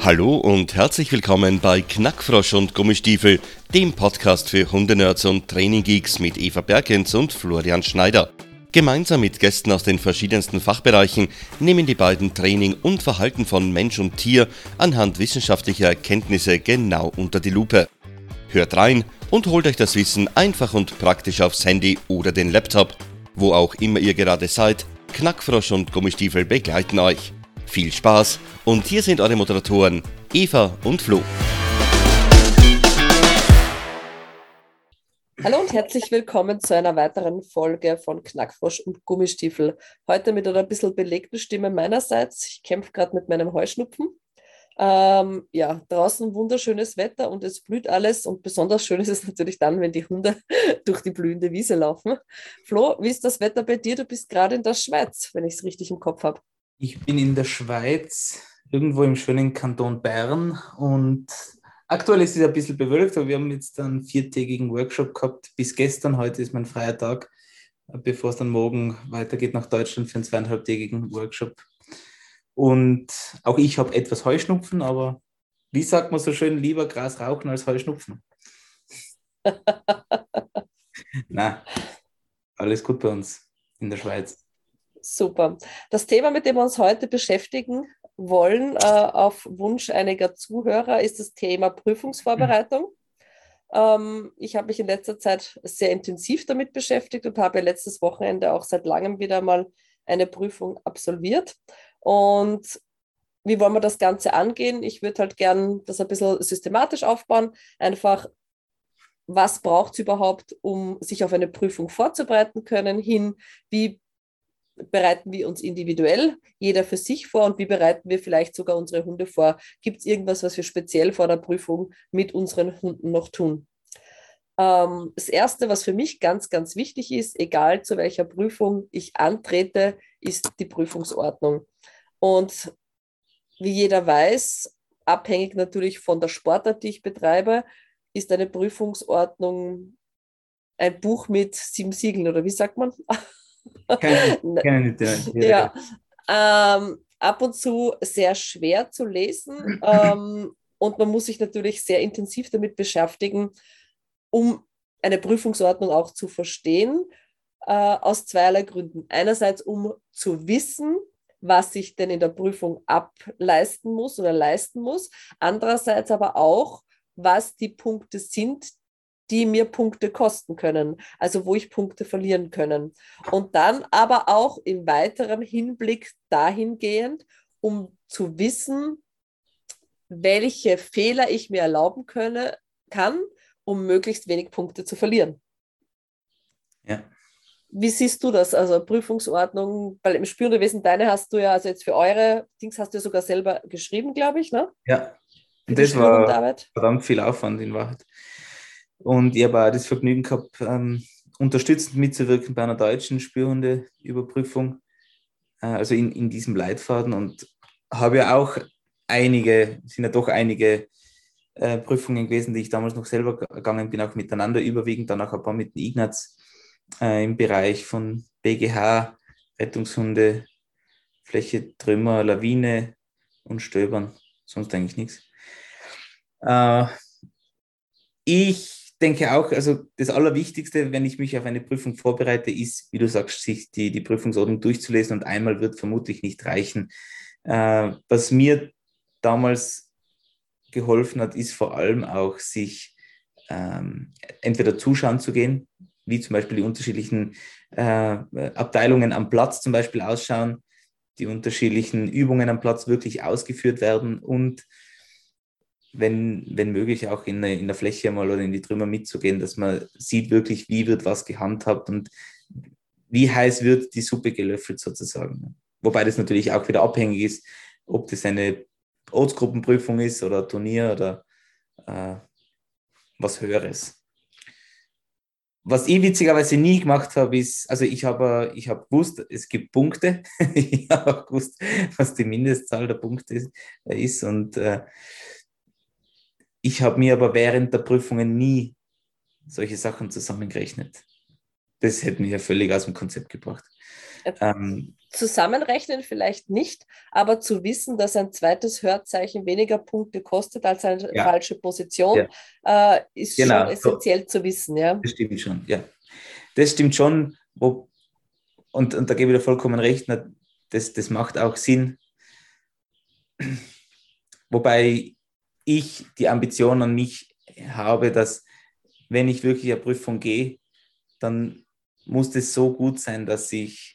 Hallo und herzlich willkommen bei Knackfrosch und Gummistiefel, dem Podcast für Hundenerds und Traininggeeks mit Eva Bergens und Florian Schneider. Gemeinsam mit Gästen aus den verschiedensten Fachbereichen nehmen die beiden Training und Verhalten von Mensch und Tier anhand wissenschaftlicher Erkenntnisse genau unter die Lupe. Hört rein und holt euch das Wissen einfach und praktisch aufs Handy oder den Laptop. Wo auch immer ihr gerade seid, Knackfrosch und Gummistiefel begleiten euch. Viel Spaß und hier sind eure Moderatoren Eva und Flo. Hallo und herzlich willkommen zu einer weiteren Folge von Knackfrosch und Gummistiefel. Heute mit einer bisschen belegten Stimme meinerseits. Ich kämpfe gerade mit meinem Heuschnupfen. Draußen wunderschönes Wetter und es blüht alles und besonders schön ist es natürlich dann, wenn die Hunde durch die blühende Wiese laufen. Flo, wie ist das Wetter bei dir? Du bist gerade in der Schweiz, wenn ich es richtig im Kopf habe. Ich bin in der Schweiz, irgendwo im schönen Kanton Bern, und aktuell ist es ein bisschen bewölkt, aber wir haben jetzt einen 4-tägigen Workshop gehabt bis gestern. Heute ist mein freier Tag, bevor es dann morgen weitergeht nach Deutschland für einen 2,5-tägigen Workshop. Und auch ich habe etwas Heuschnupfen, aber wie sagt man so schön, lieber Gras rauchen als Heuschnupfen? Na, alles gut bei uns in der Schweiz. Super. Das Thema, mit dem wir uns heute beschäftigen wollen, auf Wunsch einiger Zuhörer, ist das Thema Prüfungsvorbereitung. Ich habe mich in letzter Zeit sehr intensiv damit beschäftigt und habe letztes Wochenende auch seit langem wieder mal eine Prüfung absolviert. Und wie wollen wir das Ganze angehen? Ich würde halt gern das ein bisschen systematisch aufbauen. Einfach, was braucht es überhaupt, um sich auf eine Prüfung vorzubereiten können, wie bereiten wir uns individuell, jeder für sich vor, und wie bereiten wir vielleicht sogar unsere Hunde vor? Gibt es irgendwas, was wir speziell vor der Prüfung mit unseren Hunden noch tun? Das Erste, was für mich ganz, ganz wichtig ist, egal zu welcher Prüfung ich antrete, ist die Prüfungsordnung. Und wie jeder weiß, abhängig natürlich von der Sportart, die ich betreibe, ist eine Prüfungsordnung ein Buch mit 7 Siegeln, oder wie sagt man? Keine Ja, ab und zu sehr schwer zu lesen, und man muss sich natürlich sehr intensiv damit beschäftigen, um eine Prüfungsordnung auch zu verstehen, aus zweierlei Gründen. Einerseits, um zu wissen, was ich denn in der Prüfung ableisten muss oder leisten muss. Andererseits aber auch, was die Punkte sind, die mir Punkte kosten können, also wo ich Punkte verlieren können. Und dann aber auch im weiteren Hinblick dahingehend, um zu wissen, welche Fehler ich mir erlauben kann, um möglichst wenig Punkte zu verlieren. Ja. Wie siehst du das? Also Prüfungsordnung, weil im Spürendewesen, deine hast du ja, also jetzt für eure Dings hast du ja sogar selber geschrieben, glaube ich, ne? Ja, Für und die das war Spürhundarbeit. verdammt viel Aufwand in Wahrheit. Und ich habe auch das Vergnügen gehabt, unterstützend mitzuwirken bei einer deutschen Spürhundeüberprüfung, also in diesem Leitfaden, und habe ja auch sind ja doch einige Prüfungen gewesen, die ich damals noch selber gegangen bin, auch miteinander überwiegend, dann auch ein paar mit dem Ignaz im Bereich von BGH, Rettungshunde, Fläche, Trümmer, Lawine und Stöbern, sonst eigentlich nichts. Ich denke auch, also das Allerwichtigste, wenn ich mich auf eine Prüfung vorbereite, ist, wie du sagst, sich die Prüfungsordnung durchzulesen, und einmal wird vermutlich nicht reichen. Was mir damals geholfen hat, ist vor allem auch, sich entweder zuschauen zu gehen, wie zum Beispiel die unterschiedlichen Abteilungen am Platz zum Beispiel ausschauen, die unterschiedlichen Übungen am Platz wirklich ausgeführt werden, und wenn möglich auch in der Fläche mal oder in die Trümmer mitzugehen, dass man sieht wirklich, wie wird was gehandhabt und wie heiß wird die Suppe gelöffelt sozusagen. Wobei das natürlich auch wieder abhängig ist, ob das eine Ortsgruppenprüfung ist oder Turnier oder was Höheres. Was ich witzigerweise nie gemacht habe, ist, also ich habe gewusst, es gibt Punkte. Ich habe auch gewusst, was die Mindestzahl der Punkte ist, und ich habe mir aber während der Prüfungen nie solche Sachen zusammengerechnet. Das hätte mich ja völlig aus dem Konzept gebracht. Zusammenrechnen vielleicht nicht, aber zu wissen, dass ein zweites Hörzeichen weniger Punkte kostet als eine falsche Position, ist schon genau, essentiell zu wissen. Ja? das stimmt schon, ja. Das stimmt schon, und da gebe ich dir vollkommen recht, das macht auch Sinn. Wobei ich die Ambition an mich habe, dass wenn ich wirklich eine Prüfung gehe, dann muss das so gut sein, dass ich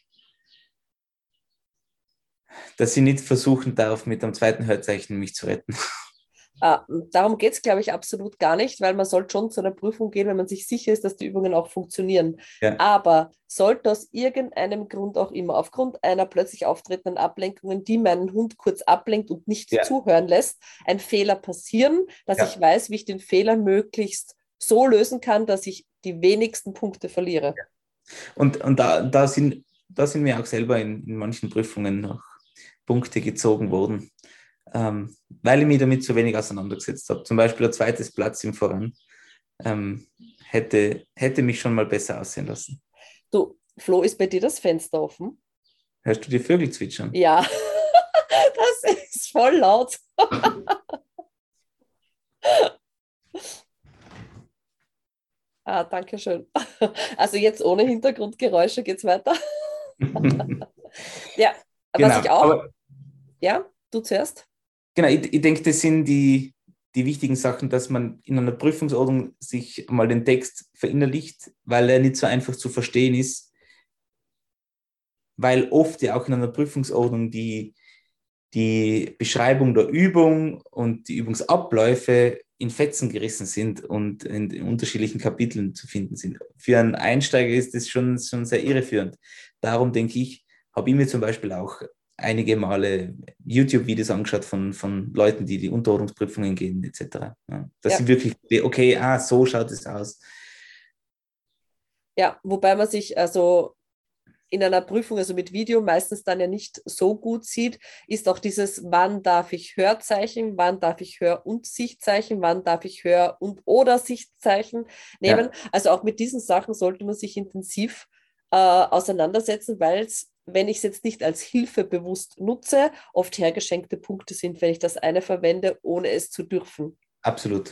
nicht versuchen darf, mit einem zweiten Hörzeichen mich zu retten. Darum geht es, glaube ich, absolut gar nicht, weil man sollte schon zu einer Prüfung gehen, wenn man sich sicher ist, dass die Übungen auch funktionieren. Ja. Aber sollte aus irgendeinem Grund auch immer, aufgrund einer plötzlich auftretenden Ablenkung, die meinen Hund kurz ablenkt und nicht zuhören lässt, ein Fehler passieren, dass ich weiß, wie ich den Fehler möglichst so lösen kann, dass ich die wenigsten Punkte verliere. Ja. Und da sind mir auch selber in manchen Prüfungen noch Punkte gezogen worden, weil ich mich damit zu wenig auseinandergesetzt habe. Zum Beispiel ein zweites Platz im Voran hätte mich schon mal besser aussehen lassen. Du, Flo, ist bei dir das Fenster offen? Hörst du die Vögel zwitschern? Ja, das ist voll laut. Danke schön. Also jetzt ohne Hintergrundgeräusche geht's weiter. Ja, genau, was ich auch... Ja, du zuerst. Genau, ich denke, das sind die wichtigen Sachen, dass man in einer Prüfungsordnung sich mal den Text verinnerlicht, weil er nicht so einfach zu verstehen ist, weil oft ja auch in einer Prüfungsordnung die Beschreibung der Übung und die Übungsabläufe in Fetzen gerissen sind und in unterschiedlichen Kapiteln zu finden sind. Für einen Einsteiger ist das schon sehr irreführend. Darum denke ich, habe ich mir zum Beispiel auch einige Male YouTube-Videos angeschaut von Leuten, die Unterordnungsprüfungen gehen, etc. Ja, dass sie wirklich, okay, so schaut es aus. Ja, wobei man sich also in einer Prüfung, also mit Video, meistens dann ja nicht so gut sieht, ist auch dieses, wann darf ich Hörzeichen, wann darf ich Hör- und Sichtzeichen, wann darf ich Hör- und oder Sichtzeichen nehmen. Ja. Also auch mit diesen Sachen sollte man sich intensiv auseinandersetzen, weil es, wenn ich es jetzt nicht als Hilfe bewusst nutze, oft hergeschenkte Punkte sind, wenn ich das eine verwende, ohne es zu dürfen. Absolut.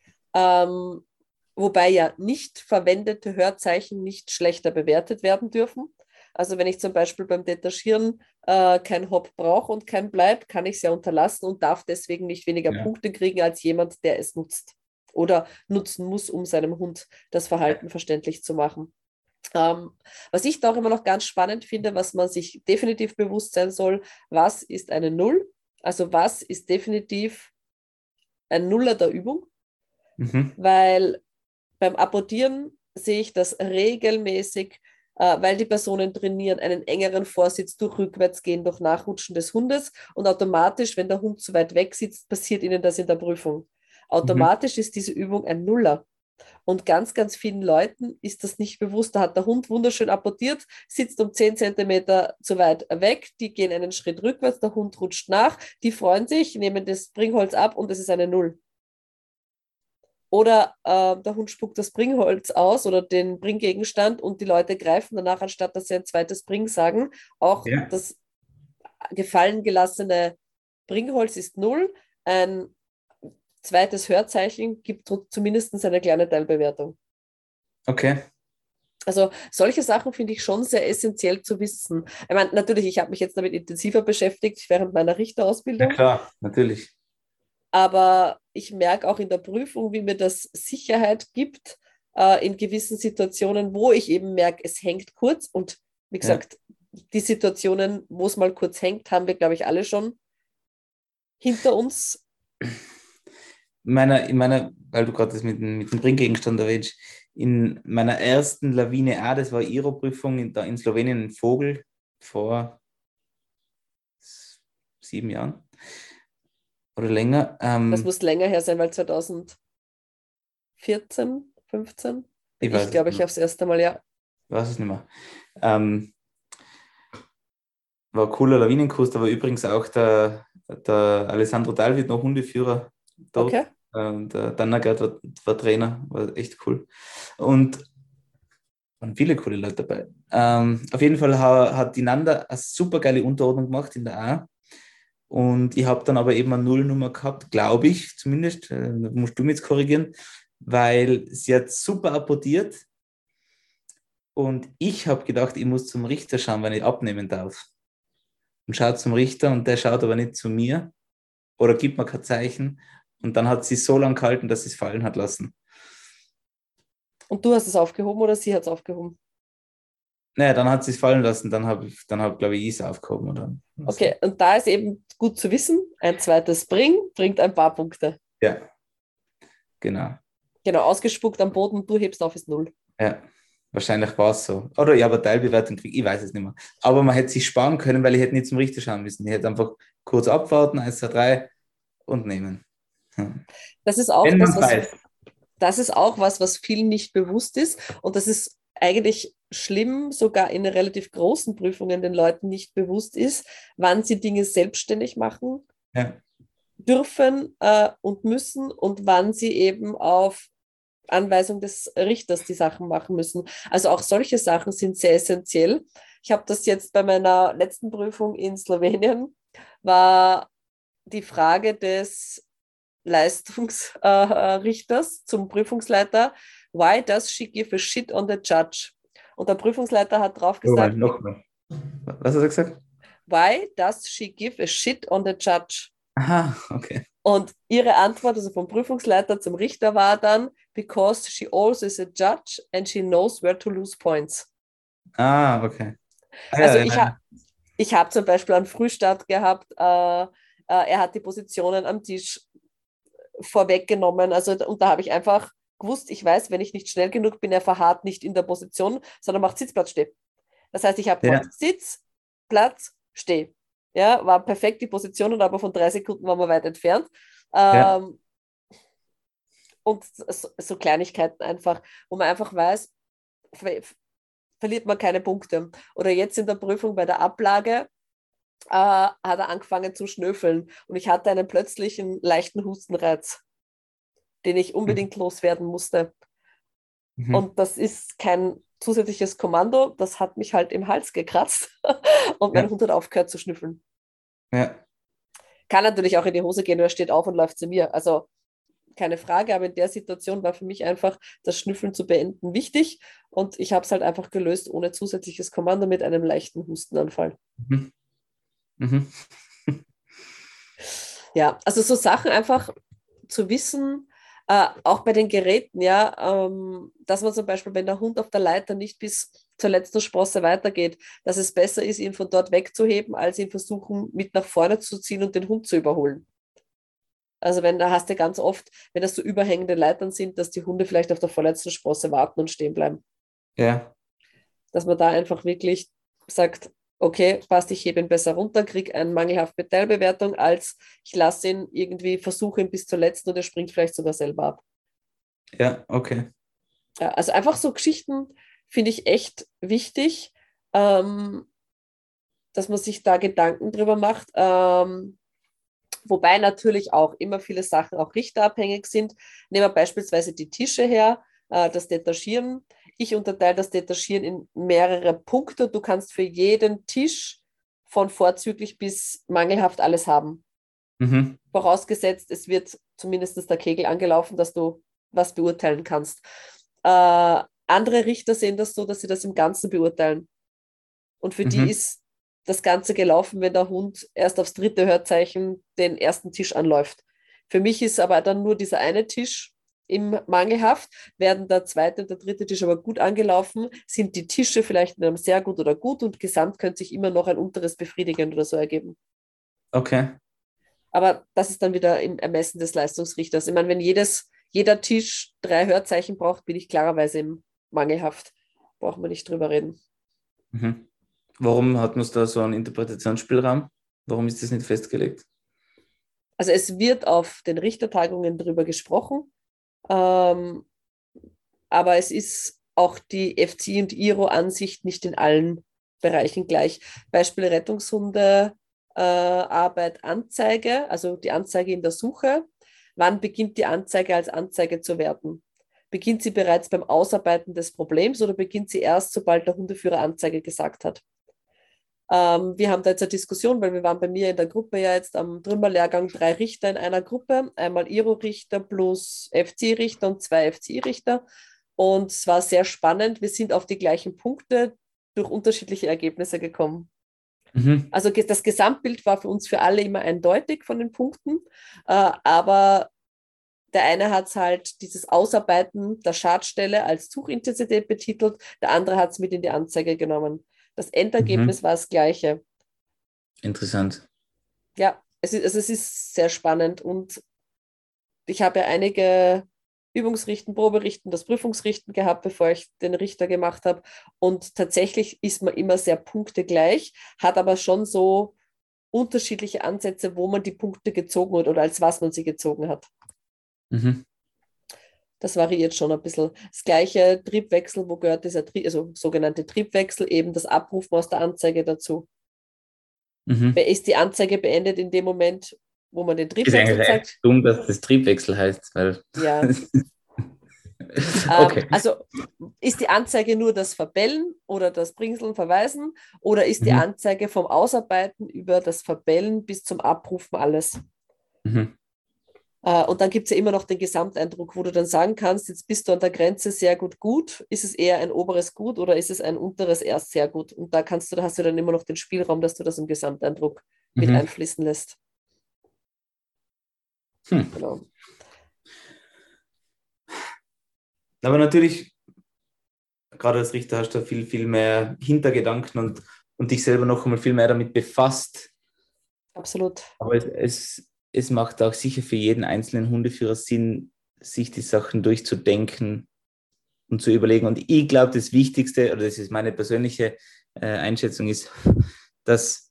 Wobei ja nicht verwendete Hörzeichen nicht schlechter bewertet werden dürfen. Also wenn ich zum Beispiel beim Detachieren kein Hop brauche und kein Bleib, kann ich es ja unterlassen und darf deswegen nicht weniger Punkte kriegen als jemand, der es nutzt oder nutzen muss, um seinem Hund das Verhalten verständlich zu machen. Was ich da auch immer noch ganz spannend finde, was man sich definitiv bewusst sein soll, was ist eine Null? Also was ist definitiv ein Nuller der Übung? Weil beim Apportieren sehe ich das regelmäßig, weil die Personen trainieren, einen engeren Vorsitz durch Rückwärtsgehen, durch Nachrutschen des Hundes und automatisch, wenn der Hund zu weit weg sitzt, passiert ihnen das in der Prüfung. Automatisch ist diese Übung ein Nuller. Und ganz, ganz vielen Leuten ist das nicht bewusst. Da hat der Hund wunderschön apportiert, sitzt um 10 Zentimeter zu weit weg, die gehen einen Schritt rückwärts, der Hund rutscht nach, die freuen sich, nehmen das Bringholz ab und es ist eine Null. Oder der Hund spuckt das Bringholz aus oder den Bringgegenstand und die Leute greifen danach, anstatt dass sie ein zweites Bring sagen. Auch das gefallen gelassene Bringholz ist Null. Ein zweites Hörzeichen gibt zumindest eine kleine Teilbewertung. Okay. Also solche Sachen finde ich schon sehr essentiell zu wissen. Ich meine, natürlich, ich habe mich jetzt damit intensiver beschäftigt während meiner Richterausbildung. Ja, klar, natürlich. Aber ich merke auch in der Prüfung, wie mir das Sicherheit gibt, in gewissen Situationen, wo ich eben merke, es hängt kurz. Und wie gesagt, die Situationen, wo es mal kurz hängt, haben wir, glaube ich, alle schon hinter uns. In meiner, weil du gerade das mit dem Bringgegenstand erwähnst, in meiner ersten Lawine A, das war IRO-Prüfung in Slowenien, in Vogel, vor 7 Jahren oder länger. Das muss länger her sein, weil 2014, 15, ich glaube ich, aufs erste Mal, ja. Ich weiß es nicht mehr. War ein cooler Lawinenkurs, da war übrigens auch der Alessandro Dalvid noch Hundeführer dort. Okay. Der Dannagard war Trainer, war echt cool. Und waren viele coole Leute dabei. Auf jeden Fall hat die Nanda eine super geile Unterordnung gemacht in der A. Und ich habe dann aber eben eine Nullnummer gehabt, glaube ich zumindest. Da musst du mich jetzt korrigieren, weil sie hat super apportiert. Und ich habe gedacht, ich muss zum Richter schauen, wenn ich abnehmen darf. Und schaut zum Richter und der schaut aber nicht zu mir oder gibt mir kein Zeichen. Und dann hat sie so lange gehalten, dass sie es fallen hat lassen. Und du hast es aufgehoben oder sie hat es aufgehoben? Naja, dann hat sie es fallen lassen, glaube ich, es aufgehoben. Oder so. Okay, und da ist eben gut zu wissen, ein zweites bringt ein paar Punkte. Ja, genau. Genau, ausgespuckt am Boden, du hebst auf, ist 0. Ja, wahrscheinlich war es so. Oder ich habe eine Teilbewertung gekriegt, ich weiß es nicht mehr. Aber man hätte sich sparen können, weil ich hätte nicht zum Richter schauen müssen. Ich hätte einfach kurz abwarten, 1, 2, 3 und nehmen. Das ist auch Wenn man das, weiß. das ist auch was vielen nicht bewusst ist. Und das ist eigentlich schlimm, sogar in relativ großen Prüfungen den Leuten nicht bewusst ist, wann sie Dinge selbstständig machen Ja, dürfen und müssen und wann sie eben auf Anweisung des Richters die Sachen machen müssen. Also auch solche Sachen sind sehr essentiell. Ich habe das jetzt bei meiner letzten Prüfung in Slowenien, war die Frage des Leistungsrichters zum Prüfungsleiter, why does she give a shit on the judge? Und der Prüfungsleiter hat drauf gesagt, nochmal. Was hat er gesagt? why does she give a shit on the judge? Aha, okay. Und ihre Antwort, also vom Prüfungsleiter zum Richter, war dann, because she also is a judge and she knows where to lose points. Ah, okay. Ah, Also ja. ich hab zum Beispiel einen Frühstart gehabt, er hat die Positionen am Tisch vorweggenommen, also und da habe ich einfach gewusst, ich weiß, wenn ich nicht schnell genug bin, er verharrt nicht in der Position, sondern macht Sitzplatz, Steh. Das heißt, ich habe gemacht Sitz, Platz, Steh. Ja, war perfekt die Positionen, aber von 3 Sekunden waren wir weit entfernt. Ja. Und so Kleinigkeiten einfach, wo man einfach weiß, verliert man keine Punkte. Oder jetzt in der Prüfung bei der Ablage hat er angefangen zu schnöfeln und ich hatte einen plötzlichen leichten Hustenreiz, den ich unbedingt loswerden musste. Mhm. Und das ist kein zusätzliches Kommando, das hat mich halt im Hals gekratzt und mein Hund hat aufgehört zu schnüffeln. Ja. Kann natürlich auch in die Hose gehen, oder steht auf und läuft zu mir. Also keine Frage, aber in der Situation war für mich einfach das Schnüffeln zu beenden wichtig und ich habe es halt einfach gelöst ohne zusätzliches Kommando mit einem leichten Hustenanfall. Mhm. Mhm. Ja, also so Sachen einfach zu wissen, auch bei den Geräten, ja, dass man zum Beispiel, wenn der Hund auf der Leiter nicht bis zur letzten Sprosse weitergeht, dass es besser ist, ihn von dort wegzuheben, als ihn versuchen, mit nach vorne zu ziehen und den Hund zu überholen. Also da hast du ganz oft, wenn das so überhängende Leitern sind, dass die Hunde vielleicht auf der vorletzten Sprosse warten und stehen bleiben. Ja. Dass man da einfach wirklich sagt, okay, passt, ich hebe ihn besser runter, kriege eine mangelhafte Teilbewertung, als ich lasse ihn irgendwie, versuche ihn bis zur letzten und er springt vielleicht sogar selber ab. Ja, okay. Ja, also einfach so Geschichten finde ich echt wichtig, dass man sich da Gedanken drüber macht. Wobei natürlich auch immer viele Sachen auch richterabhängig sind. Nehmen wir beispielsweise die Tische her, das Detachieren. Ich unterteile das Detachieren in mehrere Punkte. Du kannst für jeden Tisch von vorzüglich bis mangelhaft alles haben. Mhm. Vorausgesetzt, es wird zumindest der Kegel angelaufen, dass du was beurteilen kannst. Andere Richter sehen das so, dass sie das im Ganzen beurteilen. Und für die ist das Ganze gelaufen, wenn der Hund erst aufs 3. Hörzeichen den ersten Tisch anläuft. Für mich ist aber dann nur dieser eine Tisch im mangelhaft, werden der 2. und der 3. Tisch aber gut angelaufen, sind die Tische vielleicht in einem sehr gut oder gut und gesamt könnte sich immer noch ein unteres befriedigend oder so ergeben. Okay. Aber das ist dann wieder im Ermessen des Leistungsrichters. Ich meine, wenn jeder Tisch 3 Hörzeichen braucht, bin ich klarerweise im mangelhaft. Brauchen wir nicht drüber reden. Mhm. Warum hat man da so einen Interpretationsspielraum? Warum ist das nicht festgelegt? Also es wird auf den Richtertagungen darüber gesprochen, aber es ist auch die FCI und IRO-Ansicht nicht in allen Bereichen gleich. Beispiel Rettungshunde, Arbeit, Anzeige, also die Anzeige in der Suche. Wann beginnt die Anzeige als Anzeige zu werten? Beginnt sie bereits beim Ausarbeiten des Problems oder beginnt sie erst, sobald der Hundeführer Anzeige gesagt hat? Wir haben da jetzt eine Diskussion, weil wir waren bei mir in der Gruppe ja jetzt am Trümmerlehrgang 3 Richter in einer Gruppe, einmal Iro-Richter plus FCI-Richter und 2 FCI-Richter. Und es war sehr spannend. Wir sind auf die gleichen Punkte durch unterschiedliche Ergebnisse gekommen. Also das Gesamtbild war für uns für alle immer eindeutig von den Punkten, aber der eine hat es halt dieses Ausarbeiten der Schadstelle als Suchintensität betitelt, der andere hat es mit in die Anzeige genommen. Das Endergebnis war das gleiche. Interessant. Ja, es ist sehr spannend und ich habe ja einige Übungsrichten, Proberichten, das Prüfungsrichten gehabt, bevor ich den Richter gemacht habe. Und tatsächlich ist man immer sehr punktegleich, hat aber schon so unterschiedliche Ansätze, wo man die Punkte gezogen hat oder als was man sie gezogen hat. Das variiert schon ein bisschen. Das gleiche Triebwechsel, wo gehört dieser sogenannte Triebwechsel, eben das Abrufen aus der Anzeige dazu. Ist die Anzeige beendet in dem Moment, wo man den Triebwechsel ist zeigt? Ist dumm, dass das Triebwechsel heißt, weil. Ja. Okay. Also ist die Anzeige nur das Verbellen oder das Bringseln, Verweisen oder ist die Anzeige vom Ausarbeiten über das Verbellen bis zum Abrufen alles? Und dann gibt es ja immer noch den Gesamteindruck, wo du dann sagen kannst, jetzt bist du an der Grenze sehr gut. Ist es eher ein oberes Gut oder ist es ein unteres erst sehr gut? Und da hast du dann immer noch den Spielraum, dass du das im Gesamteindruck mit einfließen lässt. Genau. Aber natürlich, gerade als Richter hast du viel, viel mehr Hintergedanken und dich selber noch einmal viel mehr damit befasst. Absolut. Aber es macht auch sicher für jeden einzelnen Hundeführer Sinn, sich die Sachen durchzudenken und zu überlegen. Und ich glaube, das Wichtigste, oder das ist meine persönliche Einschätzung, ist, dass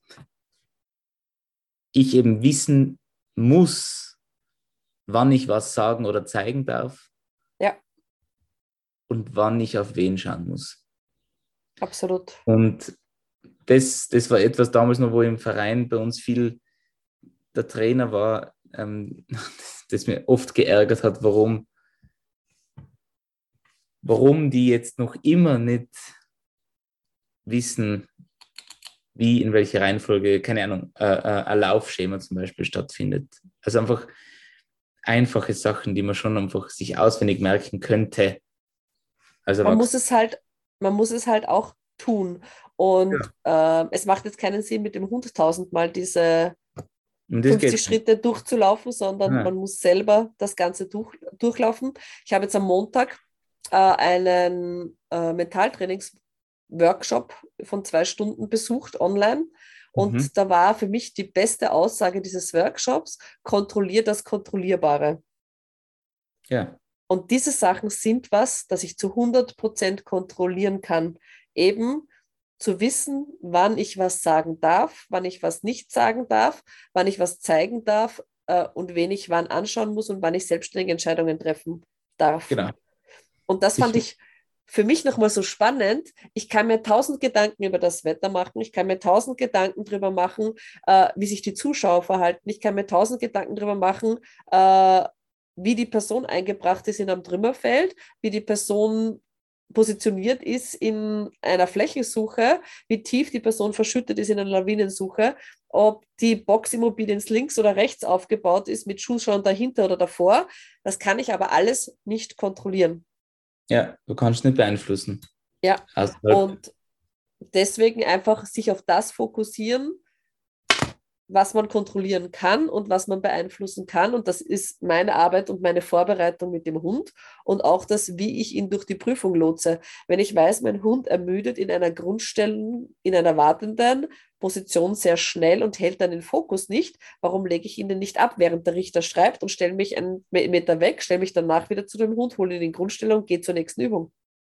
ich eben wissen muss, wann ich was sagen oder zeigen darf. Ja. Und wann ich auf wen schauen muss. Absolut. Und das war etwas damals noch, wo im Verein bei uns viel der Trainer war, das mir oft geärgert hat, warum die jetzt noch immer nicht wissen, wie, in welcher Reihenfolge, keine Ahnung, ein Laufschema zum Beispiel stattfindet. Also einfach einfache Sachen, die man schon einfach sich auswendig merken könnte. Also man muss es halt auch tun. Und es macht jetzt keinen Sinn, mit dem Hund 1000-mal diese 50 Schritte durchzulaufen, sondern man muss selber das Ganze durchlaufen. Ich habe jetzt am Montag einen Mentaltrainings-Workshop von 2 Stunden besucht online. Und da war für mich die beste Aussage dieses Workshops: kontrollier das Kontrollierbare. Ja. Und diese Sachen sind was, das ich zu 100% kontrollieren kann. Eben zu wissen, wann ich was sagen darf, wann ich was nicht sagen darf, wann ich was zeigen darf und wen ich wann anschauen muss und wann ich selbstständige Entscheidungen treffen darf. Genau. Und das fand ich für mich nochmal so spannend. Ich kann mir 1000 Gedanken über das Wetter machen. Ich kann mir 1000 Gedanken darüber machen, wie sich die Zuschauer verhalten. Ich kann mir 1000 Gedanken darüber machen, wie die Person eingebracht ist in einem Trümmerfeld, wie die Person positioniert ist in einer Flächensuche, wie tief die Person verschüttet ist in einer Lawinensuche, ob die Boximmobilien links oder rechts aufgebaut ist mit Zuschauern dahinter oder davor. Das kann ich aber alles nicht kontrollieren. Ja, du kannst nicht beeinflussen. Ja, und deswegen einfach sich auf das fokussieren, was man kontrollieren kann und was man beeinflussen kann. Und das ist meine Arbeit und meine Vorbereitung mit dem Hund und auch das, wie ich ihn durch die Prüfung lotse. Wenn ich weiß, mein Hund ermüdet in einer Grundstellung, in einer wartenden Position sehr schnell und hält dann den Fokus nicht, warum lege ich ihn denn nicht ab, während der Richter schreibt und stelle mich einen Meter weg, stelle mich danach wieder zu dem Hund, hole ihn in Grundstellung, gehe zur nächsten Übung.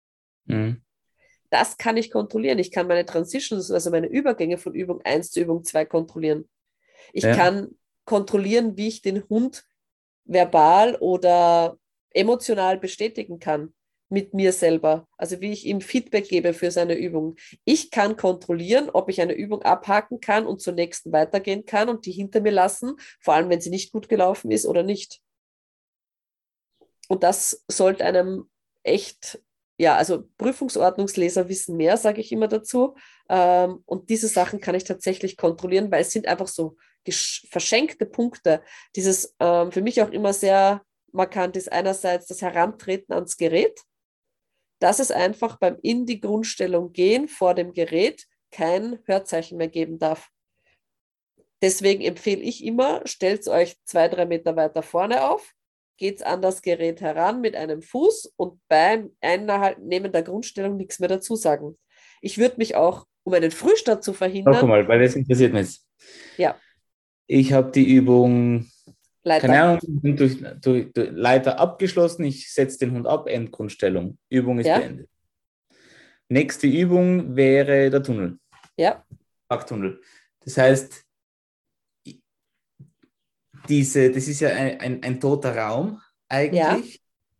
Das kann ich kontrollieren. Ich kann meine Transitions, also meine Übergänge von Übung 1 zu Übung 2 kontrollieren. Ich kann kontrollieren, wie ich den Hund verbal oder emotional bestätigen kann mit mir selber. Also wie ich ihm Feedback gebe für seine Übung. Ich kann kontrollieren, ob ich eine Übung abhaken kann und zur nächsten weitergehen kann und die hinter mir lassen, vor allem wenn sie nicht gut gelaufen ist oder nicht. Und das sollte einem echt, ja, also Prüfungsordnungsleser wissen mehr, sage ich immer dazu. Und diese Sachen kann ich tatsächlich kontrollieren, weil es sind einfach so verschenkte Punkte. Dieses für mich auch immer sehr markant ist einerseits das Herantreten ans Gerät, dass es einfach beim in die Grundstellung gehen vor dem Gerät kein Hörzeichen mehr geben darf. Deswegen empfehle ich immer, stellt euch 2-3 Meter weiter vorne auf, geht an das Gerät heran mit einem Fuß und beim Einnehmen der Grundstellung nichts mehr dazu sagen. Ich würde mich auch, um einen Frühstart zu Noch verhindern, einmal, weil das interessiert mich jetzt. ja, Ich habe die Übung, keine Leiter, Ahnung, durch Leiter abgeschlossen. Ich setze den Hund ab, Endgrundstellung. Übung ist ja, beendet. Nächste Übung wäre der Tunnel, ja, Parktunnel. Das heißt, das ist ja ein toter Raum ja, eigentlich.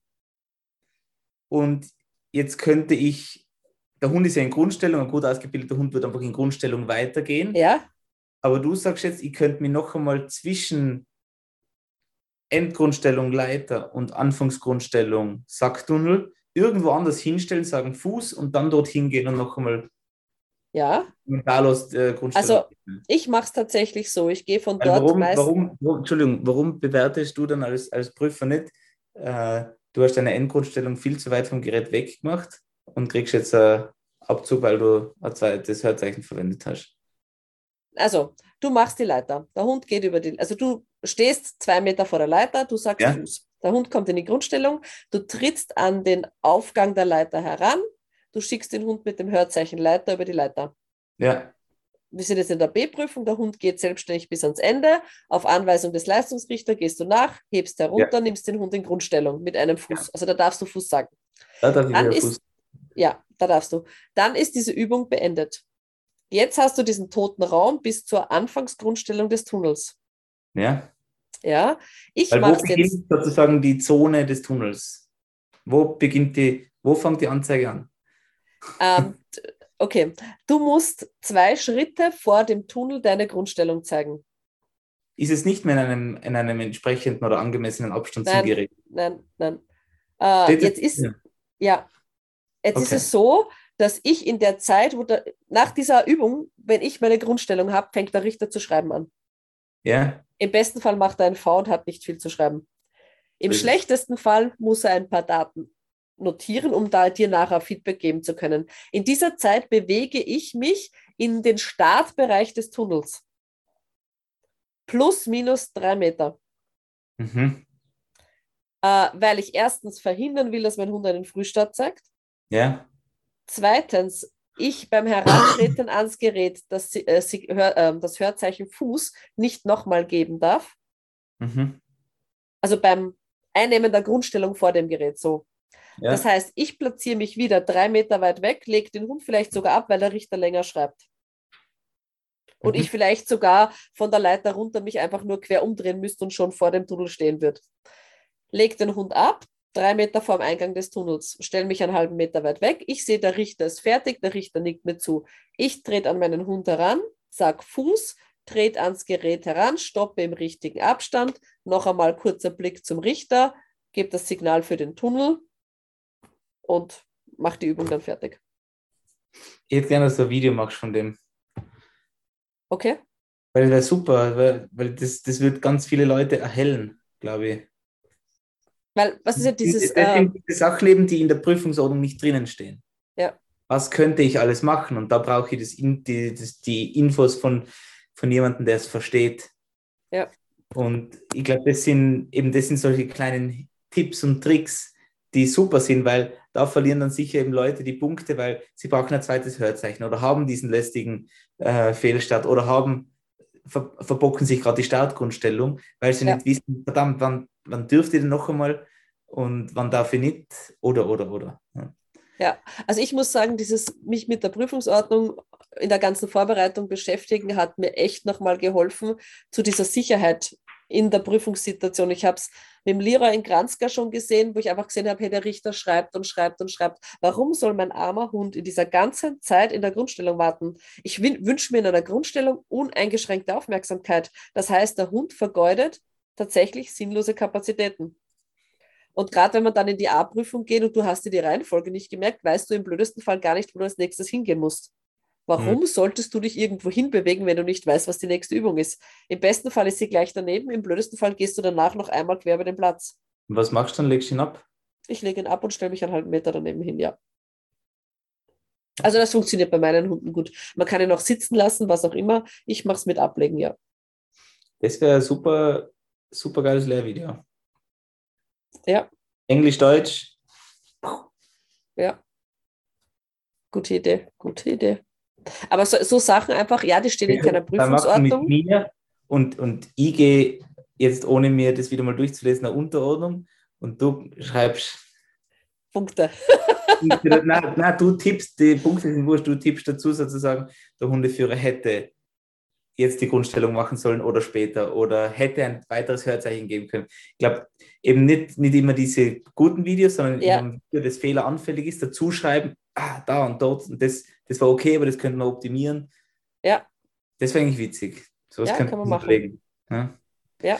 Und jetzt könnte ich, der Hund ist ja in Grundstellung, ein gut ausgebildeter Hund wird einfach in Grundstellung weitergehen. ja, Aber du sagst jetzt, ich könnte mich noch einmal zwischen Endgrundstellung Leiter und Anfangsgrundstellung Sacktunnel irgendwo anders hinstellen, sagen Fuß und dann dorthin gehen und noch einmal ja. Mentallos Grundstellung. Also ich mache es tatsächlich so, ich gehe von Weil dort meist. Entschuldigung, warum bewertest du dann als Prüfer nicht, du hast deine Endgrundstellung viel zu weit vom Gerät weg gemacht und kriegst jetzt einen Abzug, weil du ein zweites Hörzeichen verwendet hast? Also, du machst die Leiter. Der Hund geht also du stehst 2 Meter vor der Leiter, du sagst Ja? Fuß. Der Hund kommt in die Grundstellung, du trittst an den Aufgang der Leiter heran, du schickst den Hund mit dem Hörzeichen Leiter über die Leiter. Ja. Wir sind jetzt in der B-Prüfung, der Hund geht selbstständig bis ans Ende. Auf Anweisung des Leistungsrichters gehst du nach, hebst herunter, Ja. nimmst den Hund in Grundstellung mit einem Fuß. Ja. Also da darfst du Fuß sagen. Da darf ich Dann wieder ist, Fuß. ja, da darfst du. Dann ist diese Übung beendet. Jetzt hast du diesen toten Raum bis zur Anfangsgrundstellung des Tunnels. Ja. Ja, ich Weil wo mache es jetzt. beginnt sozusagen die Zone des Tunnels? Wo fängt die Anzeige an? Ähm, okay, du musst 2 Schritte vor dem Tunnel deine Grundstellung zeigen. Ist es nicht mehr in einem entsprechenden oder angemessenen Abstand zum Nein, Gerät? nein, nein. Steht es? Jetzt ist, Ja. ja, jetzt ist Okay. es so, dass ich in der Zeit, nach dieser Übung, wenn ich meine Grundstellung habe, fängt der Richter zu schreiben an. Ja, Im besten Fall macht er ein V und hat nicht viel zu schreiben. Im so ist es. schlechtesten Fall muss er ein paar Daten notieren, um da dir nachher Feedback geben zu können. In dieser Zeit bewege ich mich in den Startbereich des Tunnels. Plus, minus 3 Meter. Mhm. Weil ich erstens verhindern will, dass mein Hund einen Frühstart zeigt. Ja. Zweitens, ich beim Herantreten ans Gerät das Hörzeichen Fuß nicht nochmal geben darf. Mhm. Also beim Einnehmen der Grundstellung vor dem Gerät so. Das Ja. heißt, ich platziere mich wieder 3 Meter weit weg, lege den Hund vielleicht sogar ab, weil der Richter länger schreibt. Und ich Mhm. vielleicht sogar von der Leiter runter mich einfach nur quer umdrehen müsste und schon vor dem Tunnel stehen würde. Leg den Hund ab, 3 Meter vorm Eingang des Tunnels, stelle mich einen halben Meter weit weg. Ich sehe, der Richter ist fertig, der Richter nickt mir zu. Ich trete an meinen Hund heran, sag Fuß, trete ans Gerät heran, stoppe im richtigen Abstand, noch einmal kurzer Blick zum Richter, gebe das Signal für den Tunnel und mache die Übung dann fertig. Ich hätte gerne, dass du ein Video machst von dem. Okay? Weil das wäre super, weil das wird ganz viele Leute erhellen, glaube ich. Weil, was ist ja dieses, Das sind diese Sachleben, die in der Prüfungsordnung nicht drinnen stehen. ja, Was könnte ich alles machen? Und da brauche ich die Infos von jemandem, der es versteht. ja, Und ich glaube, das sind solche kleinen Tipps und Tricks, die super sind, weil da verlieren dann sicher eben Leute die Punkte, weil sie brauchen ein zweites Hörzeichen oder haben diesen lästigen Fehlstart oder verbocken sich gerade die Startgrundstellung, weil sie ja. nicht wissen, verdammt, wann dürft ihr denn noch einmal und wann darf ich nicht oder. Ja. Ja, also ich muss sagen, mich mit der Prüfungsordnung in der ganzen Vorbereitung beschäftigen, hat mir echt nochmal geholfen zu dieser Sicherheit in der Prüfungssituation. Ich habe es mit dem Lehrer in Kranzka schon gesehen, wo ich einfach gesehen habe, hey, der Richter schreibt und schreibt und schreibt. Warum soll mein armer Hund in dieser ganzen Zeit in der Grundstellung warten? Ich wünsche mir in einer Grundstellung uneingeschränkte Aufmerksamkeit. Das heißt, der Hund vergeudet tatsächlich sinnlose Kapazitäten. Und gerade wenn wir dann in die A-Prüfung gehen und du hast dir die Reihenfolge nicht gemerkt, weißt du im blödesten Fall gar nicht, wo du als nächstes hingehen musst. Mhm. Warum solltest du dich irgendwo hinbewegen, wenn du nicht weißt, was die nächste Übung ist? Im besten Fall ist sie gleich daneben, im blödesten Fall gehst du danach noch einmal quer über den Platz. Und was machst du dann? Legst du ihn ab? Ich lege ihn ab und stelle mich einen halben Meter daneben hin, ja. Also das funktioniert bei meinen Hunden gut. Man kann ihn auch sitzen lassen, was auch immer. Ich mache es mit Ablegen, ja. Das wäre ein super, super geiles Lehrvideo. Ja, Englisch, Deutsch. ja. Gute Idee, gute Idee. Aber so Sachen einfach, ja, die stehen in keiner Da machen mit Prüfungsordnung. mir und ich gehe jetzt, ohne mir das wieder mal durchzulesen, eine Unterordnung und du schreibst, Punkte. nein, du tippst, die Punkte sind wurscht, du tippst dazu sozusagen, der Hundeführer hätte jetzt die Grundstellung machen sollen oder später oder hätte ein weiteres Hörzeichen geben können. Ich glaube, eben nicht immer diese guten Videos, sondern in Ja, einem Video, das fehleranfällig ist, dazu schreiben, da und dort, und das war okay, aber das könnten wir optimieren. ja, Das wäre eigentlich witzig. Sowas ja, könnte kann man man machen. überlegen. Ja? Ja.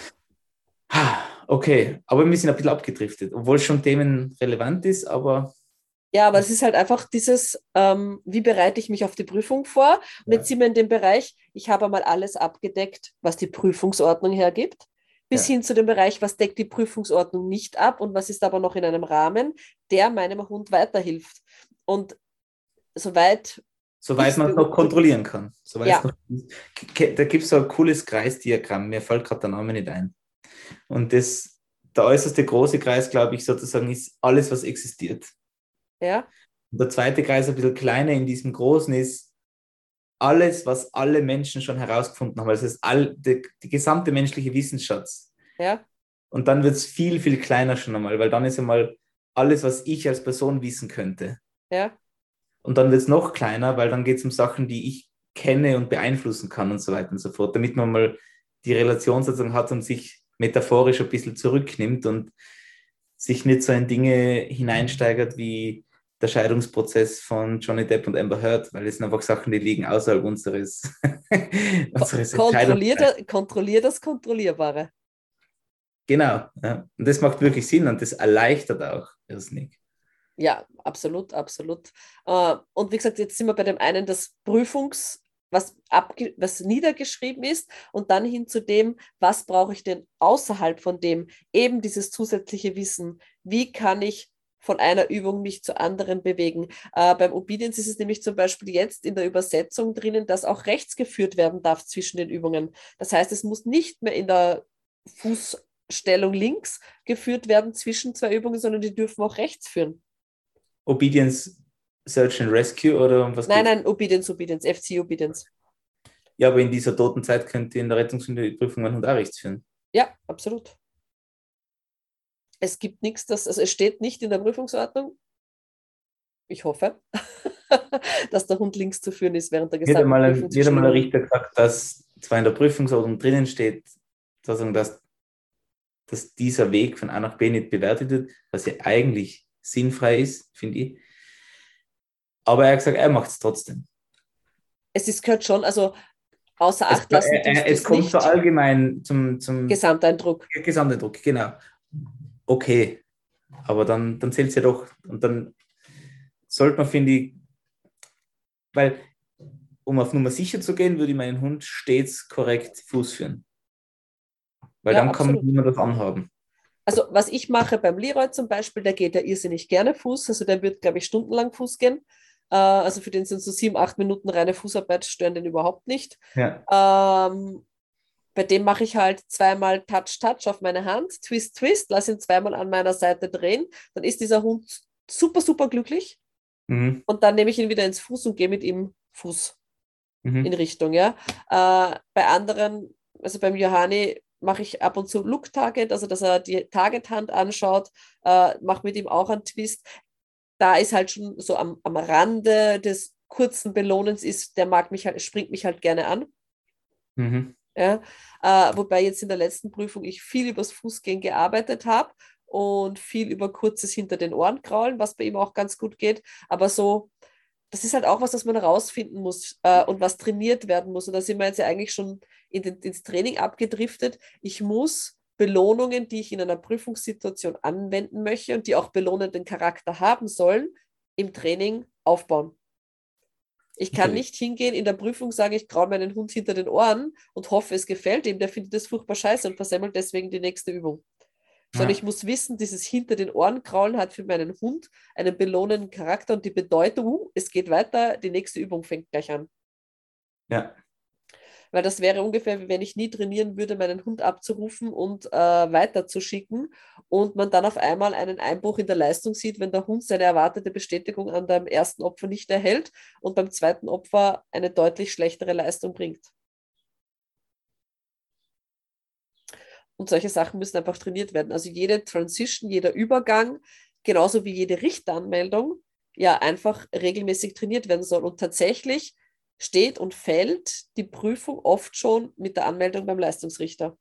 Okay, aber wir sind ein bisschen abgedriftet, obwohl es schon Themen relevant ist, aber Ja, aber es ist halt einfach dieses, wie bereite ich mich auf die Prüfung vor? Und ja, jetzt sind wir in dem Bereich, ich habe einmal alles abgedeckt, was die Prüfungsordnung hergibt, bis ja. hin zu dem Bereich, was deckt die Prüfungsordnung nicht ab und was ist aber noch in einem Rahmen, der meinem Hund weiterhilft. Und soweit ich Soweit es man es noch beurteilen, kontrollieren kann. ja, Da gibt es so ein cooles Kreisdiagramm, mir fällt gerade der Name nicht ein. Und der äußerste große Kreis, glaube ich, sozusagen ist alles, was existiert. ja, Und der zweite Kreis, ein bisschen kleiner in diesem großen, ist alles, was alle Menschen schon herausgefunden haben. Also das ist die gesamte menschliche Wissensschatz. ja, Und dann wird es viel, viel kleiner schon einmal, weil dann ist einmal alles, was ich als Person wissen könnte. ja, Und dann wird es noch kleiner, weil dann geht es um Sachen, die ich kenne und beeinflussen kann und so weiter und so fort, damit man mal die Relation sozusagen hat und sich metaphorisch ein bisschen zurücknimmt und sich nicht so in Dinge hineinsteigert wie der Scheidungsprozess von Johnny Depp und Amber Heard, weil es sind einfach Sachen, die liegen außerhalb unseres Entscheidungsbereichs. kontrollier das Kontrollierbare. Genau. Ja. Und das macht wirklich Sinn und das erleichtert auch irrsinnig. Ja, absolut, absolut. Und wie gesagt, jetzt sind wir bei dem einen, das was niedergeschrieben ist und dann hin zu dem, was brauche ich denn außerhalb von dem, eben dieses zusätzliche Wissen. Wie kann ich von einer Übung mich zur anderen bewegen? Beim Obedience ist es nämlich zum Beispiel jetzt in der Übersetzung drinnen, dass auch rechts geführt werden darf zwischen den Übungen. Das heißt, es muss nicht mehr in der Fußstellung links geführt werden zwischen zwei Übungen, sondern die dürfen auch rechts führen. Obedience, Search and Rescue oder um was Nein, geht's? nein, Obedience, FC Obedience. Ja, aber in dieser toten Zeit könnte in der Rettungsprüfung mein Hund auch rechts führen. Ja, absolut. Es gibt nichts, also es steht nicht in der Prüfungsordnung, ich hoffe, dass der Hund links zu führen ist während der Wird gesamten einmal Prüfung wird zwischen den einmal ein Übungen. Richter gesagt, dass zwar in der Prüfungsordnung drinnen steht, sozusagen, dass dieser Weg von A nach B nicht bewertet wird, was ja eigentlich sinnfrei ist, finde ich. Aber er hat gesagt, er macht es trotzdem. Gehört schon, also außer Acht lassen tust du Es es kommt so nicht. allgemein zum Gesamteindruck. Gesamteindruck, genau. Okay, aber dann zählt es ja doch. Und dann sollte man, finde ich, weil um auf Nummer sicher zu gehen, würde ich meinen Hund stets korrekt Fuß führen. Weil Ja, dann kann man absolut. niemand das anhaben. Also was ich mache beim Leroy zum Beispiel, der geht ja irrsinnig gerne Fuß, also der wird, glaube ich, stundenlang Fuß gehen. Also für den sind so 7, 8 Minuten reine Fußarbeit, stören den überhaupt nicht. Ja. Bei dem mache ich halt zweimal Touch, Touch auf meine Hand, Twist, Twist, lasse ihn zweimal an meiner Seite drehen. Dann ist dieser Hund super, super glücklich. Mhm. Und dann nehme ich ihn wieder ins Fuß und gehe mit ihm Fuß in Mhm. Richtung, ja. Bei anderen, also beim Johanni, mache ich ab und zu Look-Target, also dass er die Target-Hand anschaut, mache mit ihm auch einen Twist. Da ist halt schon so am Rande des kurzen Belohnens ist, der mag mich halt, springt mich halt gerne an. Mhm. Ja? Wobei jetzt in der letzten Prüfung ich viel übers Fußgehen gearbeitet habe und viel über kurzes hinter den Ohren kraulen, was bei ihm auch ganz gut geht. Aber so, das ist halt auch was man herausfinden muss und was trainiert werden muss. Und da sind wir jetzt ja eigentlich schon ins Training abgedriftet. Ich muss Belohnungen, die ich in einer Prüfungssituation anwenden möchte und die auch belohnenden Charakter haben sollen, im Training aufbauen. Ich kann nicht hingehen, in der Prüfung sagen, ich graue meinen Hund hinter den Ohren und hoffe, es gefällt ihm, der findet das furchtbar scheiße und versemmelt deswegen die nächste Übung. Sondern ich muss wissen, dieses hinter den Ohren kraulen hat für meinen Hund einen belohnenden Charakter und die Bedeutung, es geht weiter, die nächste Übung fängt gleich an. Ja. Weil das wäre ungefähr, wie wenn ich nie trainieren würde, meinen Hund abzurufen und weiterzuschicken und man dann auf einmal einen Einbruch in der Leistung sieht, wenn der Hund seine erwartete Bestätigung an dem ersten Opfer nicht erhält und beim zweiten Opfer eine deutlich schlechtere Leistung bringt. Und solche Sachen müssen einfach trainiert werden. Also jede Transition, jeder Übergang, genauso wie jede Richteranmeldung, ja einfach regelmäßig trainiert werden soll. Und tatsächlich steht und fällt die Prüfung oft schon mit der Anmeldung beim Leistungsrichter.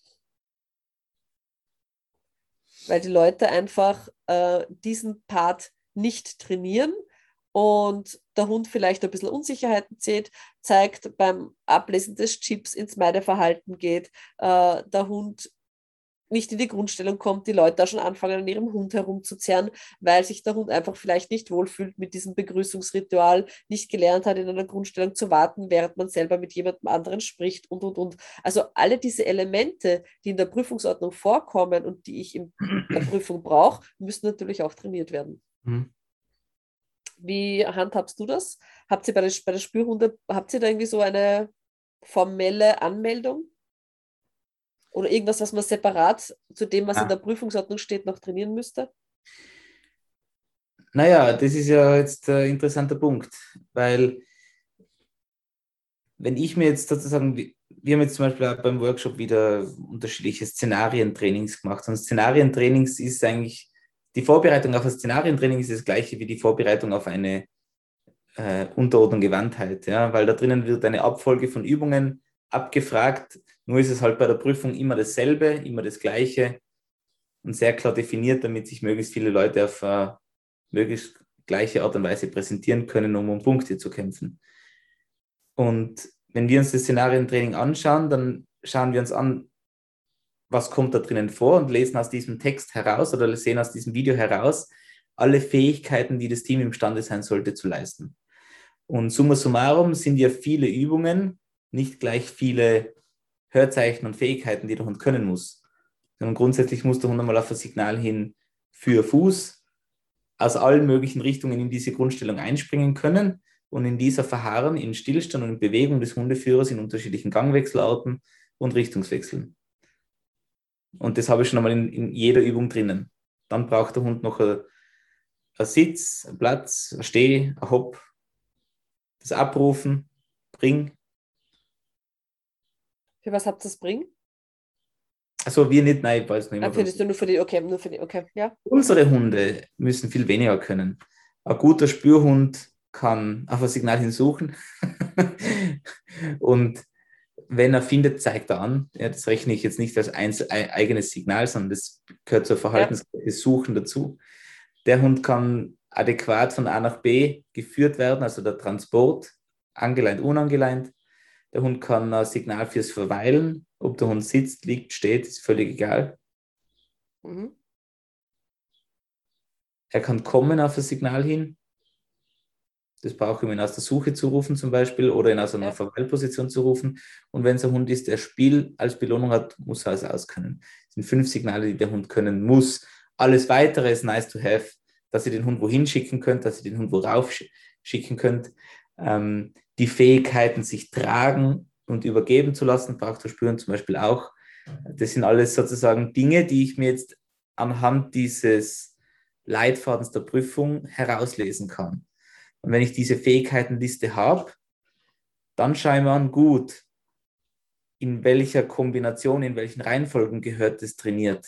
Weil die Leute einfach diesen Part nicht trainieren und der Hund vielleicht ein bisschen Unsicherheiten zeigt, beim Ablesen des Chips ins Meideverhalten geht, der Hund nicht in die Grundstellung kommt, die Leute da schon anfangen, an ihrem Hund herumzuzerren, weil sich der Hund einfach vielleicht nicht wohlfühlt mit diesem Begrüßungsritual, nicht gelernt hat, in einer Grundstellung zu warten, während man selber mit jemandem anderen spricht und. Also alle diese Elemente, die in der Prüfungsordnung vorkommen und die ich in der Prüfung brauche, müssen natürlich auch trainiert werden. Mhm. Wie handhabst du das? Habt ihr bei der Spürhunde, habt ihr da irgendwie so eine formelle Anmeldung? Oder irgendwas, was man separat zu dem, was in der Prüfungsordnung steht, noch trainieren müsste? Naja, das ist ja jetzt ein interessanter Punkt, weil wenn ich mir jetzt sozusagen, wir haben jetzt zum Beispiel auch beim Workshop wieder unterschiedliche Szenarientrainings gemacht. Und Szenarientrainings ist eigentlich, die Vorbereitung auf ein Szenarientraining ist das gleiche wie die Vorbereitung auf eine Unterordnung Gewandtheit, ja, weil da drinnen wird eine Abfolge von Übungen abgefragt, nur ist es halt bei der Prüfung immer dasselbe, immer das Gleiche und sehr klar definiert, damit sich möglichst viele Leute auf möglichst gleiche Art und Weise präsentieren können, um Punkte zu kämpfen. Und wenn wir uns das Szenarientraining anschauen, dann schauen wir uns an, was kommt da drinnen vor und lesen aus diesem Text heraus oder sehen aus diesem Video heraus alle Fähigkeiten, die das Team imstande sein sollte zu leisten. Und summa summarum sind ja viele Übungen, nicht gleich viele Hörzeichen und Fähigkeiten, die der Hund können muss. Sondern grundsätzlich muss der Hund einmal auf ein Signal hin für Fuß aus allen möglichen Richtungen in diese Grundstellung einspringen können und in dieser verharren, in Stillstand und in Bewegung des Hundeführers in unterschiedlichen Gangwechselarten und Richtungswechseln. Und das habe ich schon einmal in jeder Übung drinnen. Dann braucht der Hund noch einen Sitz, einen Platz, ein Steh, ein Hopp, das Abrufen, Bring. Für was habt ihr das Bring? Also wir nicht, nein, ich weiß nicht mehr. Findest du nur für die, okay, ja. Unsere Hunde müssen viel weniger können. Ein guter Spürhund kann auf ein Signal hinsuchen und wenn er findet, zeigt er an. Ja, das rechne ich jetzt nicht als eigenes Signal, sondern das gehört zur Verhaltensweise Suchen dazu. Der Hund kann adäquat von A nach B geführt werden, also der Transport, angeleint, unangeleint. Der Hund kann ein Signal fürs Verweilen, ob der Hund sitzt, liegt, steht, ist völlig egal. Mhm. Er kann kommen auf das Signal hin. Das braucht um ihn aus der Suche zu rufen zum Beispiel oder ihn aus einer Verweilposition zu rufen. Und wenn es ein Hund ist, der Spiel als Belohnung hat, muss er es auskennen. Das sind 5 Signale, die der Hund können muss. Alles Weitere ist nice to have, dass ihr den Hund wohin schicken könnt, dass ihr den Hund worauf schicken könnt. Die Fähigkeiten, sich tragen und übergeben zu lassen, braucht der Spüren zum Beispiel auch. Das sind alles sozusagen Dinge, die ich mir jetzt anhand dieses Leitfadens der Prüfung herauslesen kann. Und wenn ich diese Fähigkeitenliste habe, dann schaue ich mir an, gut, in welcher Kombination, in welchen Reihenfolgen gehört das trainiert.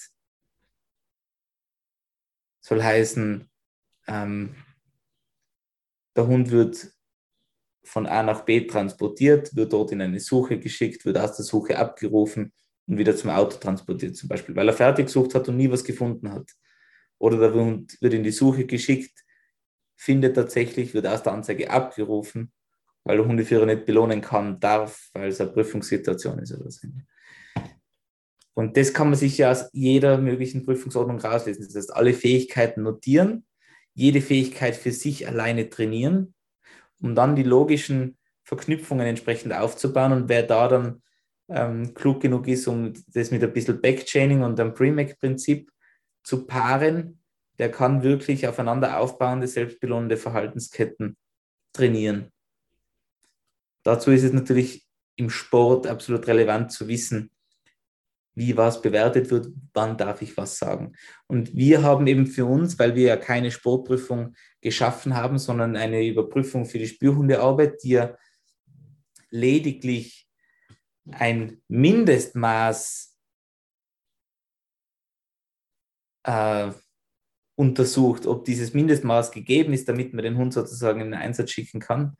Soll heißen, der Hund wird von A nach B transportiert, wird dort in eine Suche geschickt, wird aus der Suche abgerufen und wieder zum Auto transportiert zum Beispiel, weil er fertig gesucht hat und nie was gefunden hat. Oder der Hund wird in die Suche geschickt, findet tatsächlich, wird aus der Anzeige abgerufen, weil der Hundeführer nicht belohnen kann, darf, weil es eine Prüfungssituation ist oder so. Und das kann man sich ja aus jeder möglichen Prüfungsordnung rauslesen. Das heißt, alle Fähigkeiten notieren, jede Fähigkeit für sich alleine trainieren, um dann die logischen Verknüpfungen entsprechend aufzubauen. Und wer da dann klug genug ist, um das mit ein bisschen Backchaining und einem Premack-Prinzip zu paaren, der kann wirklich aufeinander aufbauende, selbstbelohnende Verhaltensketten trainieren. Dazu ist es natürlich im Sport absolut relevant zu wissen, wie was bewertet wird, wann darf ich was sagen. Und wir haben eben für uns, weil wir ja keine Sportprüfung geschaffen haben, sondern eine Überprüfung für die Spürhundearbeit, die ja lediglich ein Mindestmaß untersucht, ob dieses Mindestmaß gegeben ist, damit man den Hund sozusagen in den Einsatz schicken kann.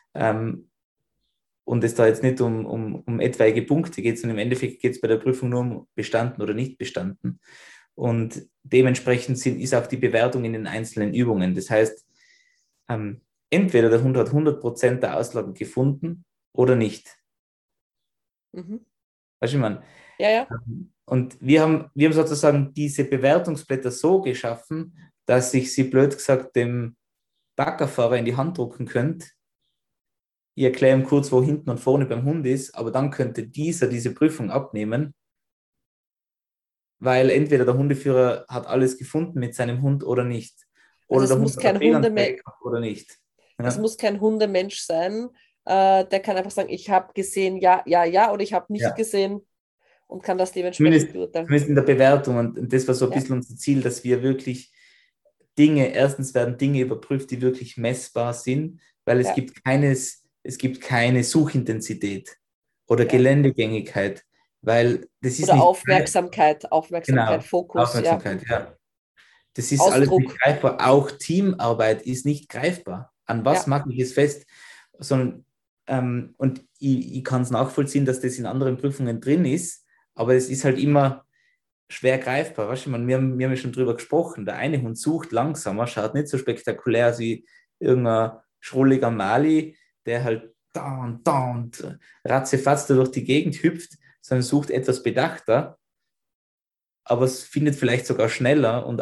Und es da jetzt nicht um etwaige Punkte geht, sondern im Endeffekt geht es bei der Prüfung nur um bestanden oder nicht bestanden. Und dementsprechend ist auch die Bewertung in den einzelnen Übungen. Das heißt, entweder der Hund hat 100% der Auslagen gefunden oder nicht. Mhm. Weißt du, ich meine? Ja, ja. Und wir haben sozusagen diese Bewertungsblätter so geschaffen, dass ich sie blöd gesagt dem Baggerfahrer in die Hand drucken könnte. Ich erkläre ihm kurz, wo hinten und vorne beim Hund ist, aber dann könnte diese Prüfung abnehmen, weil entweder der Hundeführer hat alles gefunden mit seinem Hund oder nicht. Oder Also der Hund hat eine Fehlanzeige gehabt oder nicht. Ja. Es muss kein Hundemensch sein, der kann einfach sagen, ich habe gesehen, ja, ja, ja, oder ich habe nicht gesehen und kann das dementsprechend beurteilen. Zumindest in der Bewertung. Und das war so ein bisschen unser Ziel, dass wir wirklich erstens werden Dinge überprüft, die wirklich messbar sind, weil es gibt keine Suchintensität oder Geländegängigkeit, weil das ist oder nicht Aufmerksamkeit, genau, Fokus. Aufmerksamkeit, ja. Das ist Ausdruck. alles nicht greifbar. Auch Teamarbeit ist nicht greifbar. An was mache ich es fest? Sondern, und ich kann es nachvollziehen, dass das in anderen Prüfungen drin ist, aber es ist halt immer schwer greifbar. Weißt du, wir haben ja schon drüber gesprochen. Der eine Hund sucht langsamer, schaut nicht so spektakulär aus wie irgendein schrulliger Mali, der halt da und ratzefatz da durch die Gegend hüpft, sondern sucht etwas bedachter, aber es findet vielleicht sogar schneller und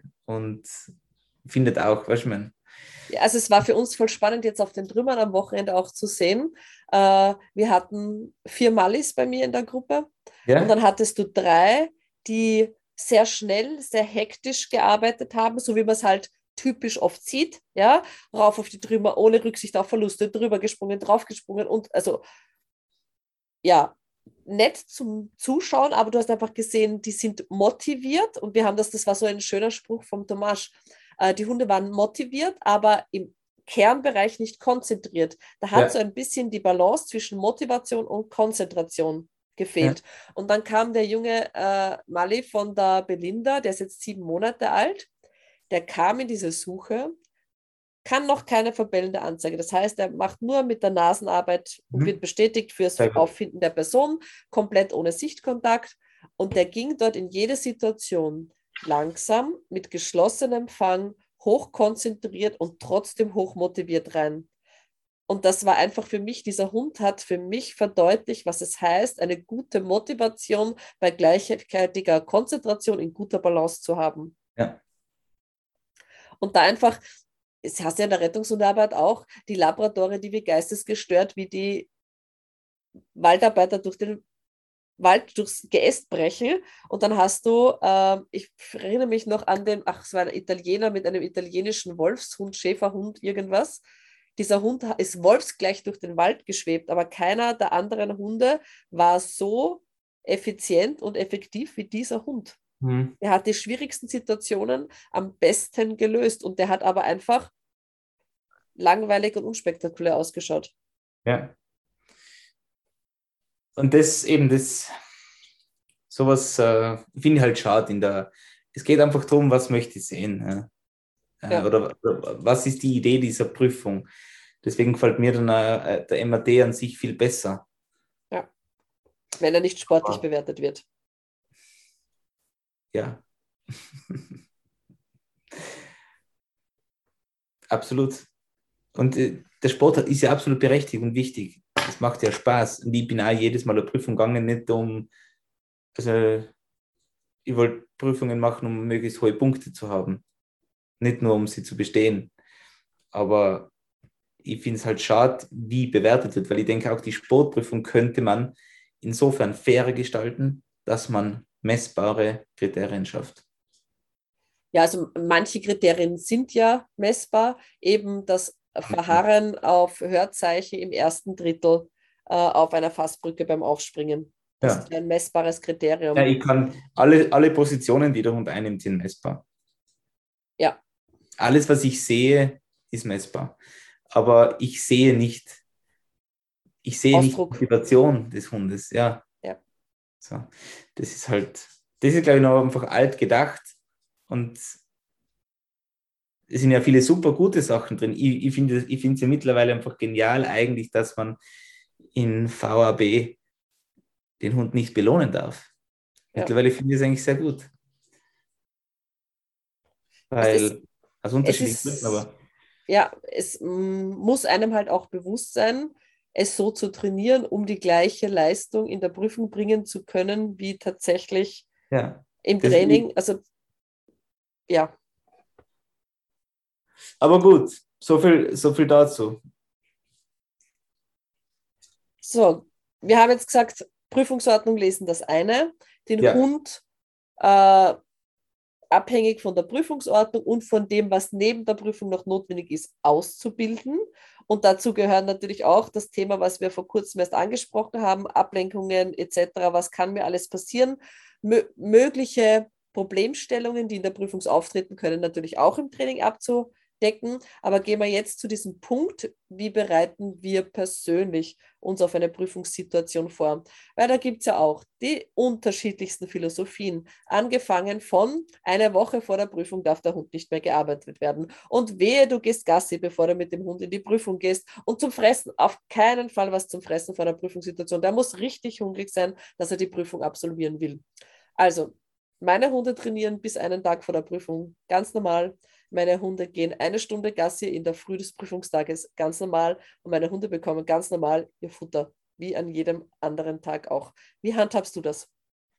findet auch, weißt du, man. Ja, also es war für uns voll spannend, jetzt auf den Trümmern am Wochenende auch zu sehen. Wir hatten 4 Mallis bei mir in der Gruppe und dann hattest du 3, die sehr schnell, sehr hektisch gearbeitet haben, so wie man es halt typisch oft sieht, ja, rauf auf die Trümmer, ohne Rücksicht auf Verluste, drüber gesprungen, drauf gesprungen und also ja, nett zum Zuschauen, aber du hast einfach gesehen, die sind motiviert und wir haben das war so ein schöner Spruch vom Tomasz, die Hunde waren motiviert, aber im Kernbereich nicht konzentriert. Da hat so ein bisschen die Balance zwischen Motivation und Konzentration gefehlt. Ja. Und dann kam der junge Mali von der Belinda, der ist jetzt 7 Monate alt, der kam in diese Suche, kann noch keine verbellende Anzeige. Das heißt, er macht nur mit der Nasenarbeit und wird bestätigt fürs Auffinden der Person, komplett ohne Sichtkontakt. Und der ging dort in jede Situation langsam, mit geschlossenem Fang, hochkonzentriert und trotzdem hochmotiviert rein. Und das war einfach für mich, dieser Hund hat für mich verdeutlicht, was es heißt, eine gute Motivation bei gleichzeitiger Konzentration in guter Balance zu haben. Ja. Und da einfach, es hast ja in der Rettungshundearbeit auch die Labradore, die wie geistesgestört, wie die Waldarbeiter durch den Wald durchs Geäst brechen und dann hast du, ich erinnere mich noch an es war ein Italiener mit einem italienischen Wolfshund, Schäferhund, irgendwas. Dieser Hund ist wolfsgleich durch den Wald geschwebt, aber keiner der anderen Hunde war so effizient und effektiv wie dieser Hund. Er hat die schwierigsten Situationen am besten gelöst und der hat aber einfach langweilig und unspektakulär ausgeschaut. Ja. Und sowas finde ich halt schade. Es geht einfach darum, was möchte ich sehen. Oder was ist die Idee dieser Prüfung. Deswegen gefällt mir dann der MAD an sich viel besser. Ja, wenn er nicht sportlich bewertet wird. Ja. Absolut. Und der Sport ist ja absolut berechtigt und wichtig. Das macht ja Spaß. Und ich bin auch jedes Mal eine Prüfung gegangen, nicht um Also ich wollte Prüfungen machen, um möglichst hohe Punkte zu haben, nicht nur um sie zu bestehen. Aber ich finde es halt schade, wie bewertet wird, weil ich denke, auch die Sportprüfung könnte man insofern fairer gestalten, dass man messbare Kriterien schafft. Ja, also manche Kriterien sind ja messbar, eben das Verharren auf Hörzeichen im ersten Drittel auf einer Fassbrücke beim Aufspringen. Das Ja. ist ein messbares Ja, Kriterium. ich kann alle Positionen, die der Hund einnimmt, sind messbar. Ja. Alles, was ich sehe, ist messbar. Aber ich sehe nicht die Ausdruck. Motivation des Hundes. Ja. Ja. So. Das ist, glaube ich, noch einfach alt gedacht. Und es sind ja viele super gute Sachen drin. Ich finde es ja mittlerweile einfach genial eigentlich, dass man in VAB den Hund nicht belohnen darf. Ja. Mittlerweile finde ich es eigentlich sehr gut. Weil, aus unterschiedlichen Gründen, aber ja, es muss einem halt auch bewusst sein, es so zu trainieren, um die gleiche Leistung in der Prüfung bringen zu können, wie tatsächlich ja. im Das, Training. Also, ja. aber gut, so viel dazu. So, wir haben jetzt gesagt, Prüfungsordnung lesen das eine, den Ja. Hund abhängig von der Prüfungsordnung und von dem, was neben der Prüfung noch notwendig ist, auszubilden. Und dazu gehören natürlich auch das Thema, was wir vor kurzem erst angesprochen haben, Ablenkungen etc. Was kann mir alles passieren? Mögliche Problemstellungen, die in der Prüfung auftreten können, natürlich auch im Training abzudecken. Aber gehen wir jetzt zu diesem Punkt, wie bereiten wir persönlich uns auf eine Prüfungssituation vor? Weil da gibt es ja auch die unterschiedlichsten Philosophien. Angefangen von einer Woche vor der Prüfung darf der Hund nicht mehr gearbeitet werden. Und wehe, du gehst Gassi, bevor du mit dem Hund in die Prüfung gehst. Und zum Fressen, auf keinen Fall was zum Fressen vor der Prüfungssituation. Der muss richtig hungrig sein, dass er die Prüfung absolvieren will. Also, meine Hunde trainieren bis einen Tag vor der Prüfung ganz normal. Meine Hunde gehen eine Stunde Gassi in der Früh des Prüfungstages ganz normal. Und meine Hunde bekommen ganz normal ihr Futter, wie an jedem anderen Tag auch. Wie handhabst du das?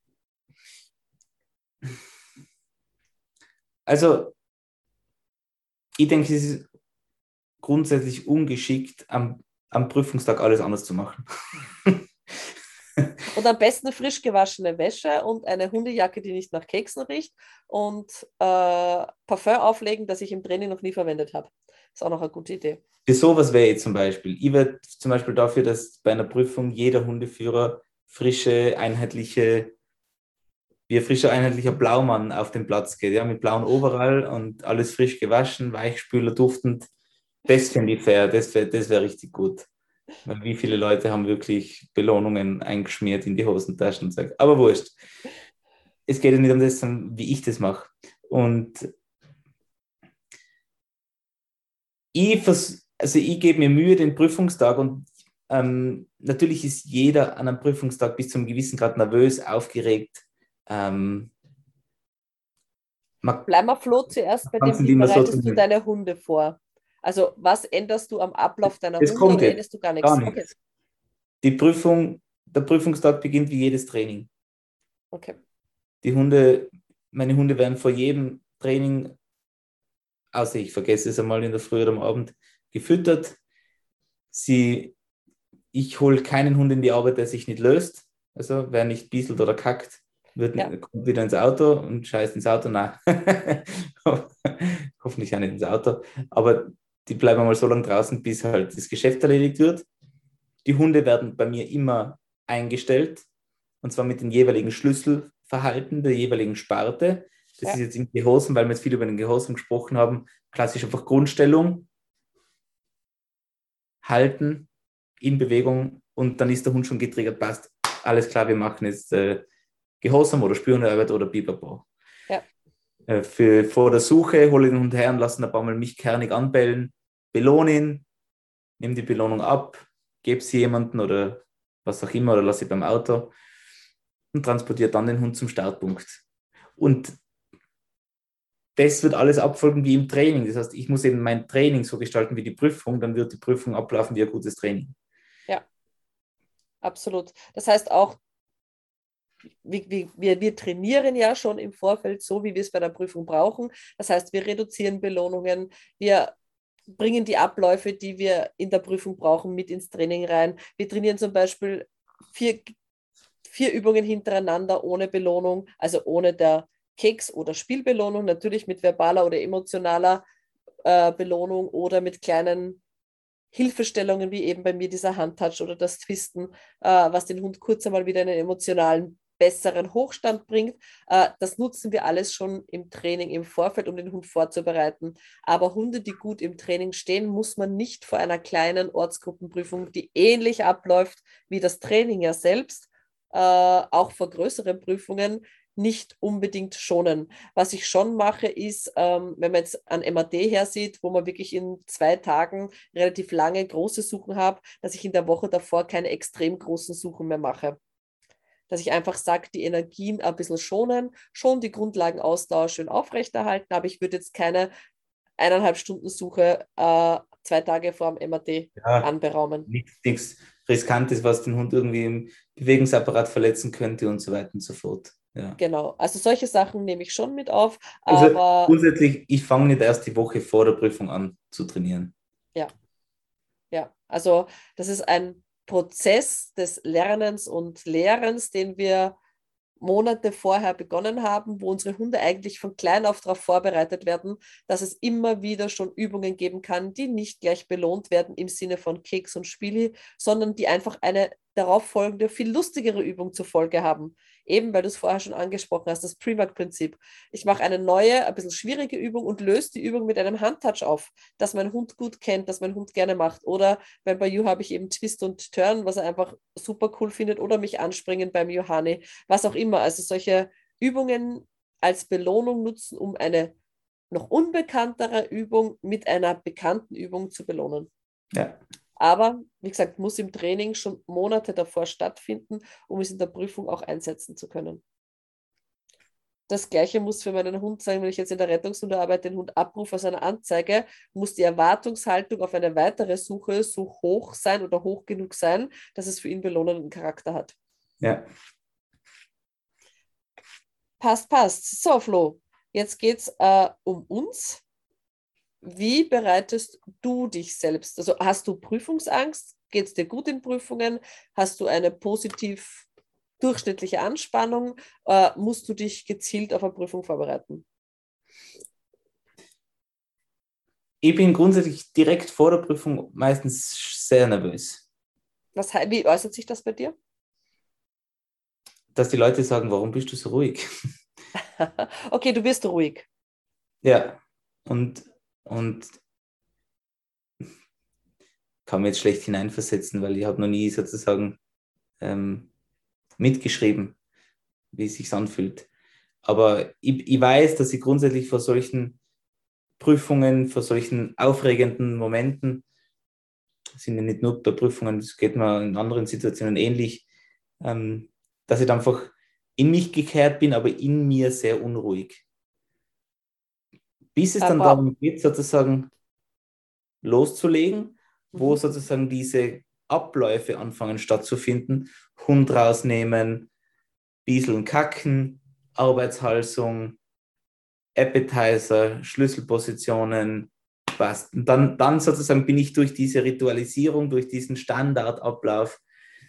Also, ich denke, es ist grundsätzlich ungeschickt, am Prüfungstag alles anders zu machen. Und am besten frisch gewaschene Wäsche und eine Hundejacke, die nicht nach Keksen riecht und Parfüm auflegen, das ich im Training noch nie verwendet habe. Ist auch noch eine gute Idee. Für sowas wäre ich zum Beispiel. Ich wäre zum Beispiel dafür, dass bei einer Prüfung jeder Hundeführer wie ein frischer, einheitlicher Blaumann auf den Platz geht, ja, mit blauem Overall und alles frisch gewaschen, Weichspüler duftend. Das finde ich fair, das wär richtig gut. Weil wie viele Leute haben wirklich Belohnungen eingeschmiert in die Hosentaschen und sagen, aber wurscht. Es geht ja nicht um das, wie ich das mache. Und ich gebe mir Mühe den Prüfungstag und natürlich ist jeder an einem Prüfungstag bis zu einem gewissen Grad nervös, aufgeregt. Bleib mal, Flo, zuerst bei dem, Kannst wie nicht immer so bereitest du trainieren. deine Hunde vor? Also was änderst du am Ablauf deiner Das Hunde kommt oder jetzt änderst du gar gar nichts? Okay, nichts. Der Prüfungstag beginnt wie jedes Training. okay. Meine Hunde werden vor jedem Training, außer ich vergesse es einmal in der Früh oder am Abend, gefüttert. Ich hole keinen Hund in die Arbeit, der sich nicht löst. Also wer nicht bieselt oder kackt, kommt wieder ins Auto und scheißt ins Auto. Nein. Hoffentlich auch nicht ins Auto. Aber die bleiben mal so lange draußen, bis halt das Geschäft erledigt wird. Die Hunde werden bei mir immer eingestellt, und zwar mit den jeweiligen Schlüsselverhalten der jeweiligen Sparte. Das ist jetzt im Gehorsam, weil wir jetzt viel über den Gehorsam gesprochen haben. Klassisch einfach Grundstellung, halten, in Bewegung, und dann ist der Hund schon getriggert, passt, alles klar, wir machen jetzt Gehorsam oder Spürhundearbeit oder Biberbo. Ja. Vor der Suche hole ich den Hund her und lasse ihn ein paar Mal mich kernig anbellen, belohne ihn, nehme die Belohnung ab, gebe sie jemanden oder was auch immer oder lasse sie beim Auto und transportiere dann den Hund zum Startpunkt. Und das wird alles abfolgen wie im Training. Das heißt, ich muss eben mein Training so gestalten wie die Prüfung, dann wird die Prüfung ablaufen wie ein gutes Training. Ja, absolut. Das heißt auch, wir trainieren ja schon im Vorfeld so, wie wir es bei der Prüfung brauchen. Das heißt, wir reduzieren Belohnungen, wir bringen die Abläufe, die wir in der Prüfung brauchen, mit ins Training rein. Wir trainieren zum Beispiel vier Übungen hintereinander ohne Belohnung, also ohne der Keks- oder Spielbelohnung, natürlich mit verbaler oder emotionaler Belohnung oder mit kleinen Hilfestellungen, wie eben bei mir dieser Handtouch oder das Twisten, was den Hund kurz einmal wieder in einen emotionalen, besseren Hochstand bringt. Das nutzen wir alles schon im Training im Vorfeld, um den Hund vorzubereiten. Aber Hunde, die gut im Training stehen, muss man nicht vor einer kleinen Ortsgruppenprüfung, die ähnlich abläuft wie das Training ja selbst, auch vor größeren Prüfungen, nicht unbedingt schonen. Was ich schon mache, ist, wenn man jetzt an MAD her sieht, wo man wirklich in 2 Tagen relativ lange große Suchen habe, dass ich in der Woche davor keine extrem großen Suchen mehr mache. Dass ich einfach sage, die Energien ein bisschen schonen, schon die Grundlagenausdauer schön aufrechterhalten, aber ich würde jetzt keine 1,5 Stunden Suche 2 Tage vor dem MAD Ja, anberaumen. nichts Riskantes, was den Hund irgendwie im Bewegungsapparat verletzen könnte und so weiter und so fort. Ja. Genau, also solche Sachen nehme ich schon mit auf, Also aber grundsätzlich, ich fange nicht erst die Woche vor der Prüfung an zu trainieren. ja. Ja, also das ist ein Prozess des Lernens und Lehrens, den wir Monate vorher begonnen haben, wo unsere Hunde eigentlich von klein auf darauf vorbereitet werden, dass es immer wieder schon Übungen geben kann, die nicht gleich belohnt werden im Sinne von Keks und Spieli, sondern die einfach eine darauffolgende, viel lustigere Übung zur Folge haben. Eben, weil du es vorher schon angesprochen hast, das Pre-Mark-Prinzip. Ich mache eine neue, ein bisschen schwierige Übung und löse die Übung mit einem Handtouch auf, das mein Hund gut kennt, das mein Hund gerne macht. Oder bei You habe ich eben Twist und Turn, was er einfach super cool findet, oder mich anspringen beim Johanni, was auch immer. Also solche Übungen als Belohnung nutzen, um eine noch unbekanntere Übung mit einer bekannten Übung zu belohnen. Ja. Aber, wie gesagt, muss im Training schon Monate davor stattfinden, um es in der Prüfung auch einsetzen zu können. Das Gleiche muss für meinen Hund sein, wenn ich jetzt in der Rettungshundearbeit den Hund abrufe aus einer Anzeige, muss die Erwartungshaltung auf eine weitere Suche so hoch sein oder hoch genug sein, dass es für ihn belohnenden Charakter hat. Ja. Passt. So, Flo, jetzt geht es um uns. Wie bereitest du dich selbst? Also hast du Prüfungsangst? Geht es dir gut in Prüfungen? Hast du eine positiv durchschnittliche Anspannung? Musst du dich gezielt auf eine Prüfung vorbereiten? Ich bin grundsätzlich direkt vor der Prüfung meistens sehr nervös. Wie äußert sich das bei dir? Dass die Leute sagen, warum bist du so ruhig? Okay, du bist ruhig. Ja, und kann mir jetzt schlecht hineinversetzen, weil ich habe noch nie sozusagen mitgeschrieben, wie es sich anfühlt. Aber ich weiß, dass ich grundsätzlich vor solchen Prüfungen, vor solchen aufregenden Momenten, das sind ja nicht nur bei Prüfungen, das geht mir in anderen Situationen ähnlich, dass ich dann einfach in mich gekehrt bin, aber in mir sehr unruhig. Bis es dann darum geht, sozusagen loszulegen, wo sozusagen diese Abläufe anfangen stattzufinden. Hund rausnehmen, Bieseln kacken, Arbeitshalsung, Appetizer, Schlüsselpositionen, passt. Und dann sozusagen bin ich durch diese Ritualisierung, durch diesen Standardablauf,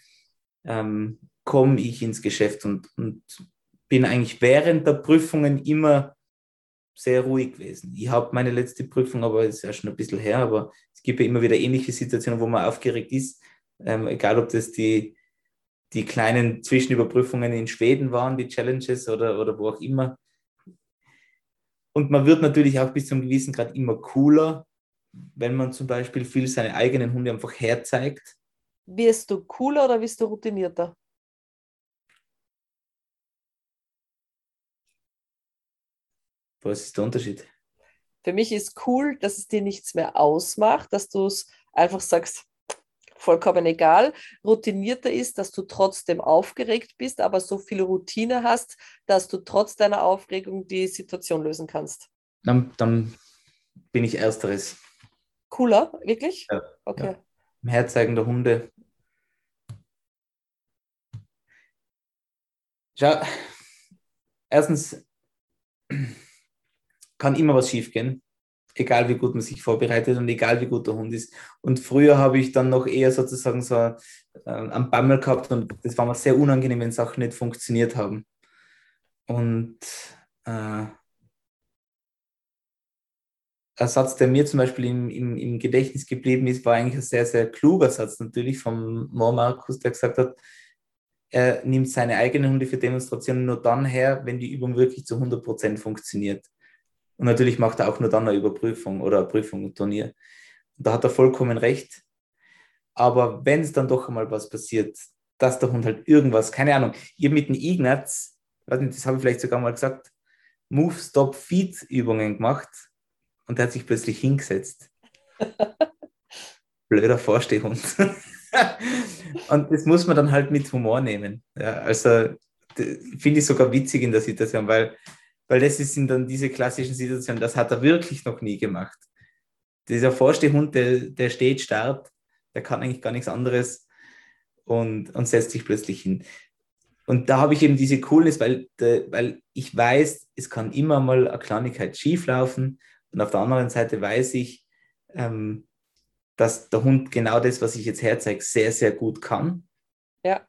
komme ich ins Geschäft und bin eigentlich während der Prüfungen immer sehr ruhig gewesen. Ich habe meine letzte Prüfung, aber es ist ja schon ein bisschen her, aber es gibt ja immer wieder ähnliche Situationen, wo man aufgeregt ist, egal ob das die kleinen Zwischenüberprüfungen in Schweden waren, die Challenges oder wo auch immer. Und man wird natürlich auch bis zu einem gewissen Grad immer cooler, wenn man zum Beispiel viel seine eigenen Hunde einfach herzeigt. Wirst du cooler oder wirst du routinierter? Was ist der Unterschied? Für mich ist cool, dass es dir nichts mehr ausmacht, dass du es einfach sagst, vollkommen egal. Routinierter ist, dass du trotzdem aufgeregt bist, aber so viel Routine hast, dass du trotz deiner Aufregung die Situation lösen kannst. Dann bin ich Ersteres. Cooler, wirklich? Ja, Okay. ja. Im Herzeigen der Hunde Schau, erstens kann immer was schiefgehen, egal wie gut man sich vorbereitet und egal wie gut der Hund ist. Und früher habe ich dann noch eher sozusagen so einen Bammel gehabt und das war mir sehr unangenehm, wenn Sachen nicht funktioniert haben. Und ein Satz, der mir zum Beispiel im Gedächtnis geblieben ist, war eigentlich ein sehr, sehr kluger Satz natürlich vom Mo Markus, der gesagt hat, er nimmt seine eigenen Hunde für Demonstrationen nur dann her, wenn die Übung wirklich zu 100% funktioniert. Und natürlich macht er auch nur dann eine Überprüfung oder eine Prüfung und Turnier. Und da hat er vollkommen recht. Aber wenn es dann doch einmal was passiert, dass der Hund halt irgendwas, keine Ahnung, ihr mit dem Ignaz, weiß nicht, das habe ich vielleicht sogar mal gesagt, Move, Stop, Feed Übungen gemacht und der hat sich plötzlich hingesetzt. Blöder Vorstehhund. Und das muss man dann halt mit Humor nehmen. Ja, also finde ich sogar witzig in der Situation, weil das sind dann diese klassischen Situationen, das hat er wirklich noch nie gemacht. Dieser Vorstehhund, der steht, starrt, der kann eigentlich gar nichts anderes und setzt sich plötzlich hin. Und da habe ich eben diese Coolness, weil ich weiß, es kann immer mal eine Kleinigkeit schief laufen und auf der anderen Seite weiß ich, dass der Hund genau das, was ich jetzt herzeige, sehr, sehr gut kann. Ja.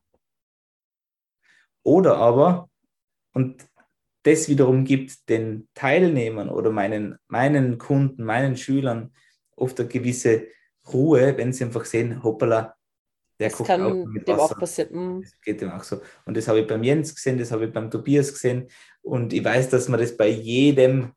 Oder aber, und das wiederum gibt den Teilnehmern oder meinen Kunden, meinen Schülern oft eine gewisse Ruhe, wenn sie einfach sehen, hoppala, der Das guckt auch kann mit dem auch Wasser. passieren. Das geht dem auch so. Und das habe ich beim Jens gesehen, das habe ich beim Tobias gesehen. Und ich weiß, dass man das bei jeder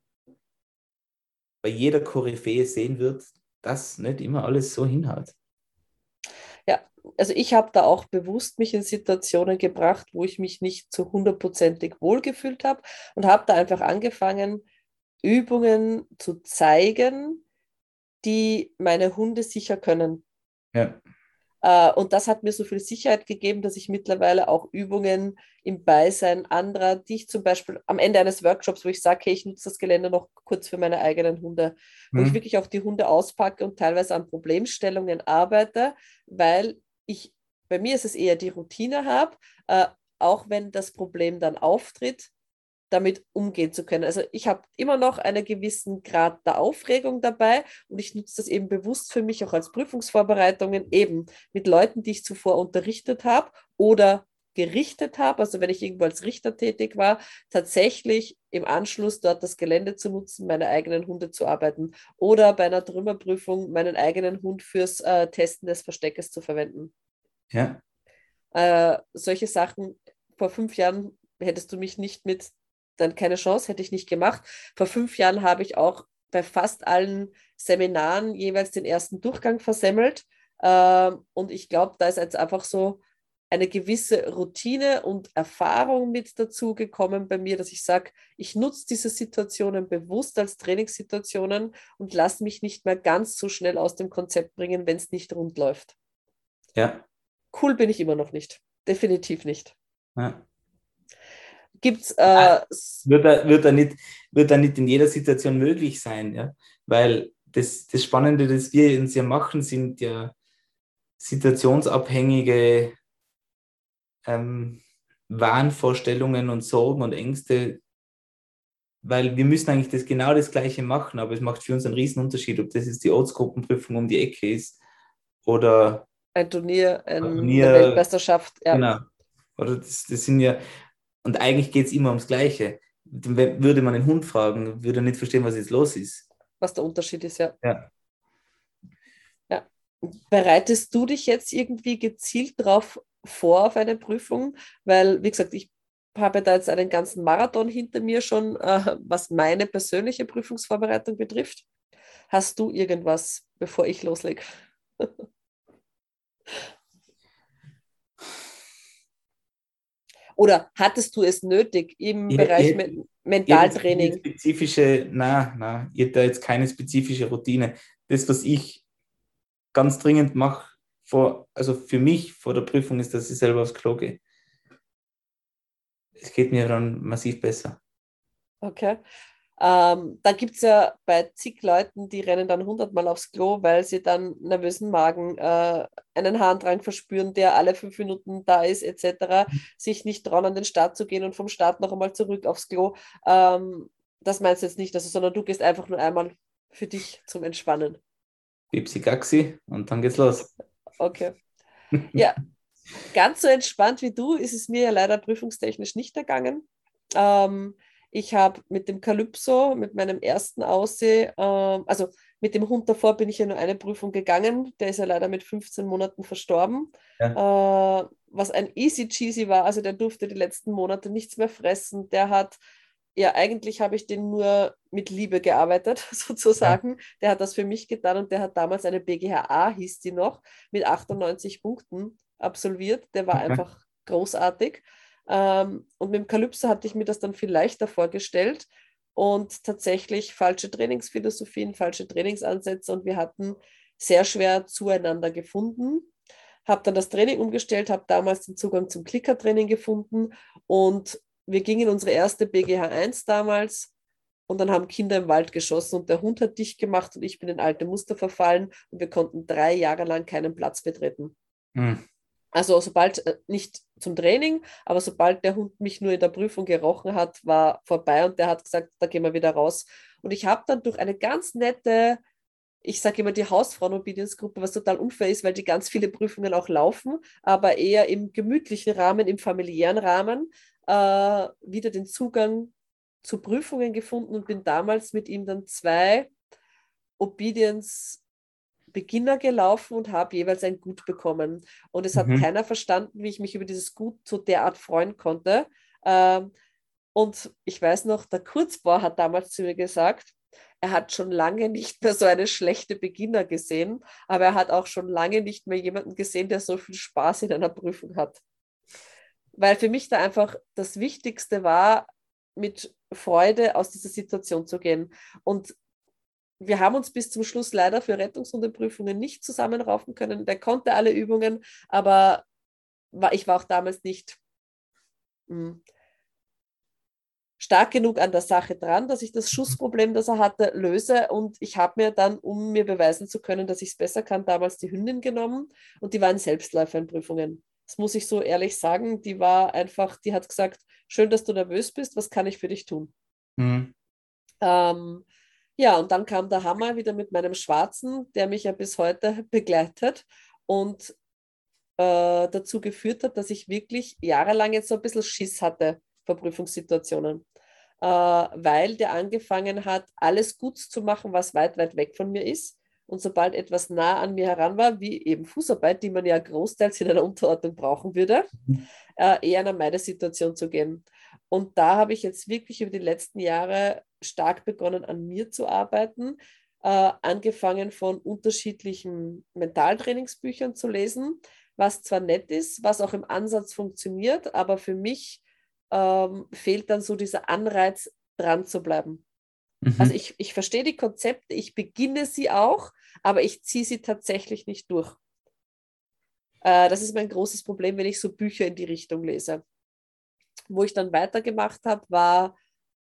Koryphäe sehen wird, dass nicht immer alles so hinhaut. Ja, also ich habe da auch bewusst mich in Situationen gebracht, wo ich mich nicht zu 100%ig wohlgefühlt habe und habe da einfach angefangen, Übungen zu zeigen, die meine Hunde sicher können. Ja. Und das hat mir so viel Sicherheit gegeben, dass ich mittlerweile auch Übungen im Beisein anderer, die ich zum Beispiel am Ende eines Workshops, wo ich sage, hey, ich nutze das Gelände noch kurz für meine eigenen Hunde, wo ich wirklich auch die Hunde auspacke und teilweise an Problemstellungen arbeite, weil bei mir ist es eher die Routine habe, auch wenn das Problem dann auftritt, damit umgehen zu können. Also ich habe immer noch einen gewissen Grad der Aufregung dabei und ich nutze das eben bewusst für mich auch als Prüfungsvorbereitungen, eben mit Leuten, die ich zuvor unterrichtet habe oder gerichtet habe, also wenn ich irgendwo als Richter tätig war, tatsächlich im Anschluss dort das Gelände zu nutzen, meine eigenen Hunde zu arbeiten oder bei einer Trümmerprüfung meinen eigenen Hund fürs Testen des Versteckes zu verwenden. Ja. Solche Sachen, vor 5 Jahren hättest du mich nicht mit, dann keine Chance, hätte ich nicht gemacht. Vor 5 Jahren habe ich auch bei fast allen Seminaren jeweils den ersten Durchgang versemmelt. Und ich glaube, da ist jetzt einfach so eine gewisse Routine und Erfahrung mit dazu gekommen bei mir, dass ich sage, ich nutze diese Situationen bewusst als Trainingssituationen und lasse mich nicht mehr ganz so schnell aus dem Konzept bringen, wenn es nicht rund läuft. Ja. Cool bin ich immer noch nicht. Definitiv nicht. Ja. Gibt's wird da nicht in jeder Situation möglich sein, ja? Weil das Spannende, das wir uns ja machen, sind ja situationsabhängige Wahnvorstellungen und Sorgen und Ängste, weil wir müssen eigentlich genau das Gleiche machen, aber es macht für uns einen riesen Unterschied, ob das jetzt die Ortsgruppenprüfung um die Ecke ist oder ein Turnier, ein eine Turnier, Weltmeisterschaft, ja. genau. Oder das sind ja, und eigentlich geht es immer ums Gleiche. Würde man den Hund fragen, würde er nicht verstehen, was jetzt los ist. Was der Unterschied ist, ja. Ja. Ja. Bereitest du dich jetzt irgendwie gezielt darauf vor auf eine Prüfung? Weil, wie gesagt, ich habe da jetzt einen ganzen Marathon hinter mir schon, was meine persönliche Prüfungsvorbereitung betrifft. Hast du irgendwas, bevor ich loslege? Oder hattest du es nötig im Bereich Mentaltraining? Ihr habt da jetzt keine spezifische Routine. Das, was ich ganz dringend mache, also für mich vor der Prüfung, ist, dass ich selber aufs Klo gehe. Es geht mir dann massiv besser. Okay. Da gibt es ja bei zig Leuten, die rennen dann 100-mal aufs Klo, weil sie dann nervösen Magen, einen Harndrang verspüren, der alle 5 Minuten da ist, etc., sich nicht trauen, an den Start zu gehen und vom Start noch einmal zurück aufs Klo. Das meinst du jetzt nicht, also, sondern du gehst einfach nur einmal für dich zum Entspannen. Bipsi Gaxi und dann geht's los. Okay. Ja, ganz so entspannt wie du ist es mir ja leider prüfungstechnisch nicht ergangen. Ich habe mit dem Calypso, mit meinem ersten Aussee, also mit dem Hund davor bin ich ja nur eine Prüfung gegangen. Der ist ja leider mit 15 Monaten verstorben. Ja. Was ein easy cheesy war. Also der durfte die letzten Monate nichts mehr fressen. Der hat, ja, eigentlich habe ich den nur mit Liebe gearbeitet, Ja. sozusagen. Der hat das für mich getan und der hat damals eine BGHA, hieß die noch, mit 98 Punkten absolviert. Der war Okay. einfach großartig. Und mit dem Calypso hatte ich mir das dann viel leichter vorgestellt und tatsächlich falsche Trainingsphilosophien, falsche Trainingsansätze und wir hatten sehr schwer zueinander gefunden. Habe dann das Training umgestellt, habe damals den Zugang zum Klickertraining gefunden und wir gingen in unsere erste BGH 1 damals und dann haben Kinder im Wald geschossen und der Hund hat dicht gemacht und ich bin in alte Muster verfallen und wir konnten 3 Jahre lang keinen Platz betreten. Hm. Also sobald, nicht zum Training, aber sobald der Hund mich nur in der Prüfung gerochen hat, war vorbei und der hat gesagt, da gehen wir wieder raus. Und ich habe dann durch eine ganz nette, ich sage immer die Hausfrauen-Obedience-Gruppe, was total unfair ist, weil die ganz viele Prüfungen auch laufen, aber eher im gemütlichen Rahmen, im familiären Rahmen, wieder den Zugang zu Prüfungen gefunden und bin damals mit ihm dann 2 Obedience Beginner gelaufen und habe jeweils ein Gut bekommen. Und es hat Mhm. keiner verstanden, wie ich mich über dieses Gut so derart freuen konnte. Ähm, und ich weiß noch, der Kurzbauer hat damals zu mir gesagt, er hat schon lange nicht mehr so eine schlechte Beginner gesehen, aber er hat auch schon lange nicht mehr jemanden gesehen, der so viel Spaß in einer Prüfung hat. Weil für mich da einfach das Wichtigste war, mit Freude aus dieser Situation zu gehen. Und wir haben uns bis zum Schluss leider für Rettungshundeprüfungen nicht zusammenraufen können. Der konnte alle Übungen, aber ich war auch damals nicht mh, stark genug an der Sache dran, dass ich das Schussproblem, das er hatte, löse. Und ich habe mir dann, um mir beweisen zu können, dass ich es besser kann, damals die Hündin genommen und die war ein Selbstläufer in Prüfungen. Das muss ich so ehrlich sagen. Die war einfach, die hat gesagt, schön, dass du nervös bist, was kann ich für dich tun? Mhm. Ähm, ja, und dann kam der Hammer wieder mit meinem Schwarzen, der mich ja bis heute begleitet und dazu geführt hat, dass ich wirklich jahrelang jetzt so ein bisschen Schiss hatte vor Prüfungssituationen, weil der angefangen hat, alles gut zu machen, was weit, weit weg von mir ist. Und sobald etwas nah an mir heran war, wie eben Fußarbeit, die man ja großteils in einer Unterordnung brauchen würde, eher in eine Meidesituation zu gehen. Und da habe ich jetzt wirklich über die letzten Jahre stark begonnen, an mir zu arbeiten, angefangen von unterschiedlichen Mentaltrainingsbüchern zu lesen, was zwar nett ist, was auch im Ansatz funktioniert, aber für mich fehlt dann so dieser Anreiz, dran zu bleiben. Also Mhm. ich verstehe die Konzepte, ich beginne sie auch, aber ich ziehe sie tatsächlich nicht durch. Das ist mein großes Problem, wenn ich so Bücher in die Richtung lese. Wo ich dann weitergemacht habe, war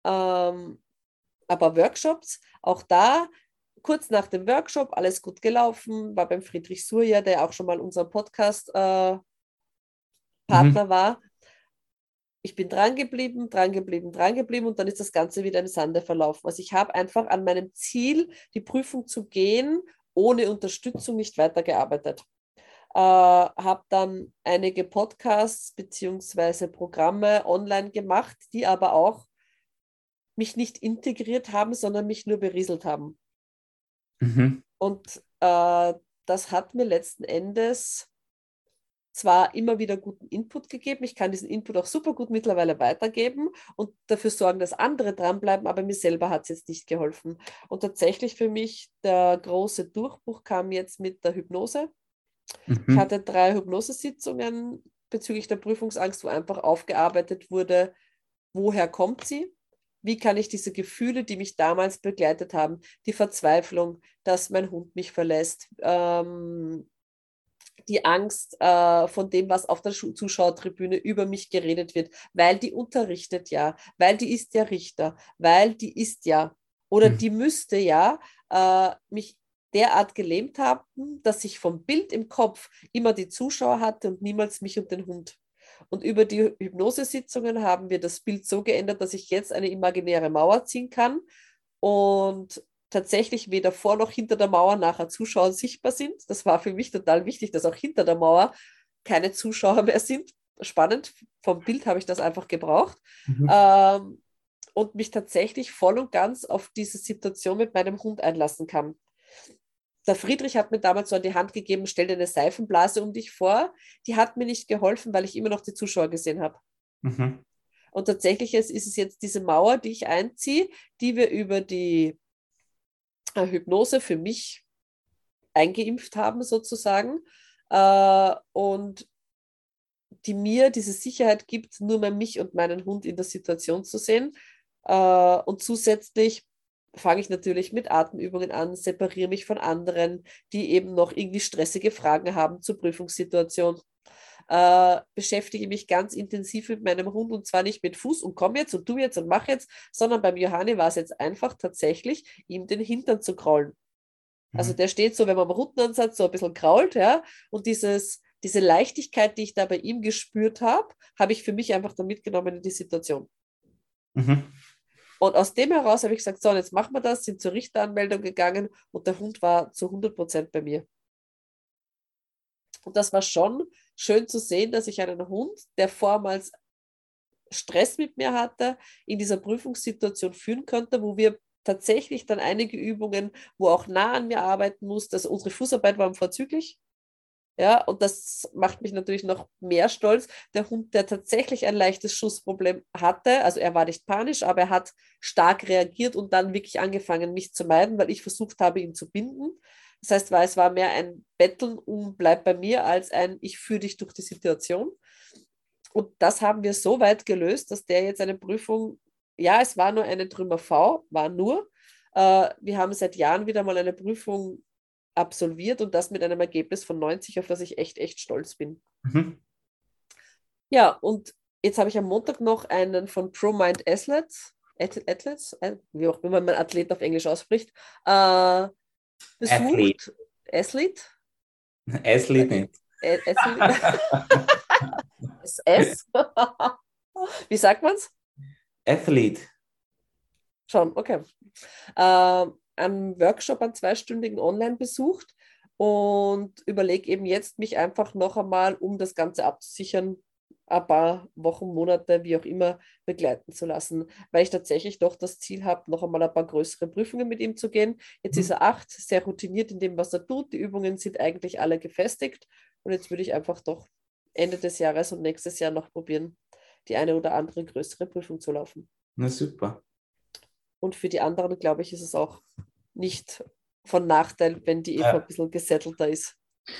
aber Workshops. Auch da, kurz nach dem Workshop, alles gut gelaufen, war beim Friedrich Surya, der auch schon mal unser Podcast-Partner Mhm. war. Ich bin dran geblieben, dran geblieben, dran geblieben und dann ist das Ganze wieder im Sande verlaufen. Also ich habe einfach an meinem Ziel, die Prüfung zu gehen, ohne Unterstützung nicht weitergearbeitet. Habe dann einige Podcasts beziehungsweise Programme online gemacht, die aber auch mich nicht integriert haben, sondern mich nur berieselt haben. Mhm. Und das hat mir letzten Endes zwar immer wieder guten Input gegeben, ich kann diesen Input auch super gut mittlerweile weitergeben und dafür sorgen, dass andere dranbleiben, aber mir selber hat es jetzt nicht geholfen. Und tatsächlich für mich der große Durchbruch kam jetzt mit der Hypnose. Ich Mhm. hatte 3 Hypnosesitzungen bezüglich der Prüfungsangst, wo einfach aufgearbeitet wurde, woher kommt sie? Wie kann ich diese Gefühle, die mich damals begleitet haben, die Verzweiflung, dass mein Hund mich verlässt, die Angst von dem, was auf der Zuschauertribüne über mich geredet wird, weil die unterrichtet ja, weil die ist ja Richter, weil die ist ja oder die müsste ja mich derart gelähmt haben, dass ich vom Bild im Kopf immer die Zuschauer hatte und niemals mich und den Hund. Und über die Hypnosesitzungen haben wir das Bild so geändert, dass ich jetzt eine imaginäre Mauer ziehen kann und tatsächlich weder vor noch hinter der Mauer nachher Zuschauer sichtbar sind. Das war für mich total wichtig, dass auch hinter der Mauer keine Zuschauer mehr sind. Spannend, vom Bild habe ich das einfach gebraucht. Und mich tatsächlich voll und ganz auf diese Situation mit meinem Hund einlassen kann. Der Friedrich hat mir damals so an die Hand gegeben, stell dir eine Seifenblase um dich vor. Die hat mir nicht geholfen, weil ich immer noch die Zuschauer gesehen habe. Und tatsächlich ist es jetzt diese Mauer, die ich einziehe, die wir über die Hypnose für mich eingeimpft haben sozusagen und die mir diese Sicherheit gibt, nur mal mich und meinen Hund in der Situation zu sehen. Und zusätzlich fange ich natürlich mit Atemübungen an, separiere mich von anderen, die eben noch irgendwie stressige Fragen haben zur Prüfungssituation. Beschäftige mich ganz intensiv mit meinem Hund und zwar nicht mit Fuß und komm jetzt und tu jetzt und mach jetzt, sondern beim Johanni war es jetzt einfach tatsächlich, ihm den Hintern zu kraulen. Also der steht so, wenn man am Ruttenansatz so ein bisschen krault, ja, und diese Leichtigkeit, die ich da bei ihm gespürt habe, habe ich für mich einfach da mitgenommen in die Situation. Und aus dem heraus habe ich gesagt, so, und jetzt machen wir das, sind zur Richteranmeldung gegangen und der Hund war zu 100% bei mir. Und das war schon schön zu sehen, dass ich einen Hund, der vormals Stress mit mir hatte, in dieser Prüfungssituation führen konnte, wo wir tatsächlich dann einige Übungen, wo auch nah an mir arbeiten musste. Also unsere Fußarbeit war vorzüglich. Ja, und das macht mich natürlich noch mehr stolz. Der Hund, der tatsächlich ein leichtes Schussproblem hatte, also er war nicht panisch, aber er hat stark reagiert und dann wirklich angefangen, mich zu meiden, weil ich versucht habe, ihn zu binden. Das heißt, es war mehr ein Betteln bleib bei mir, als ein ich führe dich durch die Situation. Und das haben wir so weit gelöst, dass der jetzt eine Prüfung, ja, es war nur eine Trümmer V, war nur. Wir haben seit Jahren wieder mal eine Prüfung absolviert und das mit einem Ergebnis von 90, auf das ich echt, echt stolz bin. Ja, und jetzt habe ich am Montag noch einen von ProMind Athletes, wie auch immer man Athlet auf Englisch ausspricht, besucht. Athlete? Athlete nicht. SS? Wie sagt man es? Athlete. Schon, okay. Einen Workshop, einen 2-stündigen online besucht und überlege eben jetzt, mich einfach noch einmal, um das Ganze abzusichern, ein paar Wochen, Monate, wie auch immer, begleiten zu lassen, weil ich tatsächlich doch das Ziel habe, noch einmal ein paar größere Prüfungen mit ihm zu gehen. Jetzt ist er 8, sehr routiniert in dem, was er tut. Die Übungen sind eigentlich alle gefestigt und jetzt würde ich einfach doch Ende des Jahres und nächstes Jahr noch probieren, die eine oder andere größere Prüfung zu laufen. Na super. Und für die anderen, glaube ich, ist es auch nicht von Nachteil, wenn die Eva ein bisschen gesettelter ist.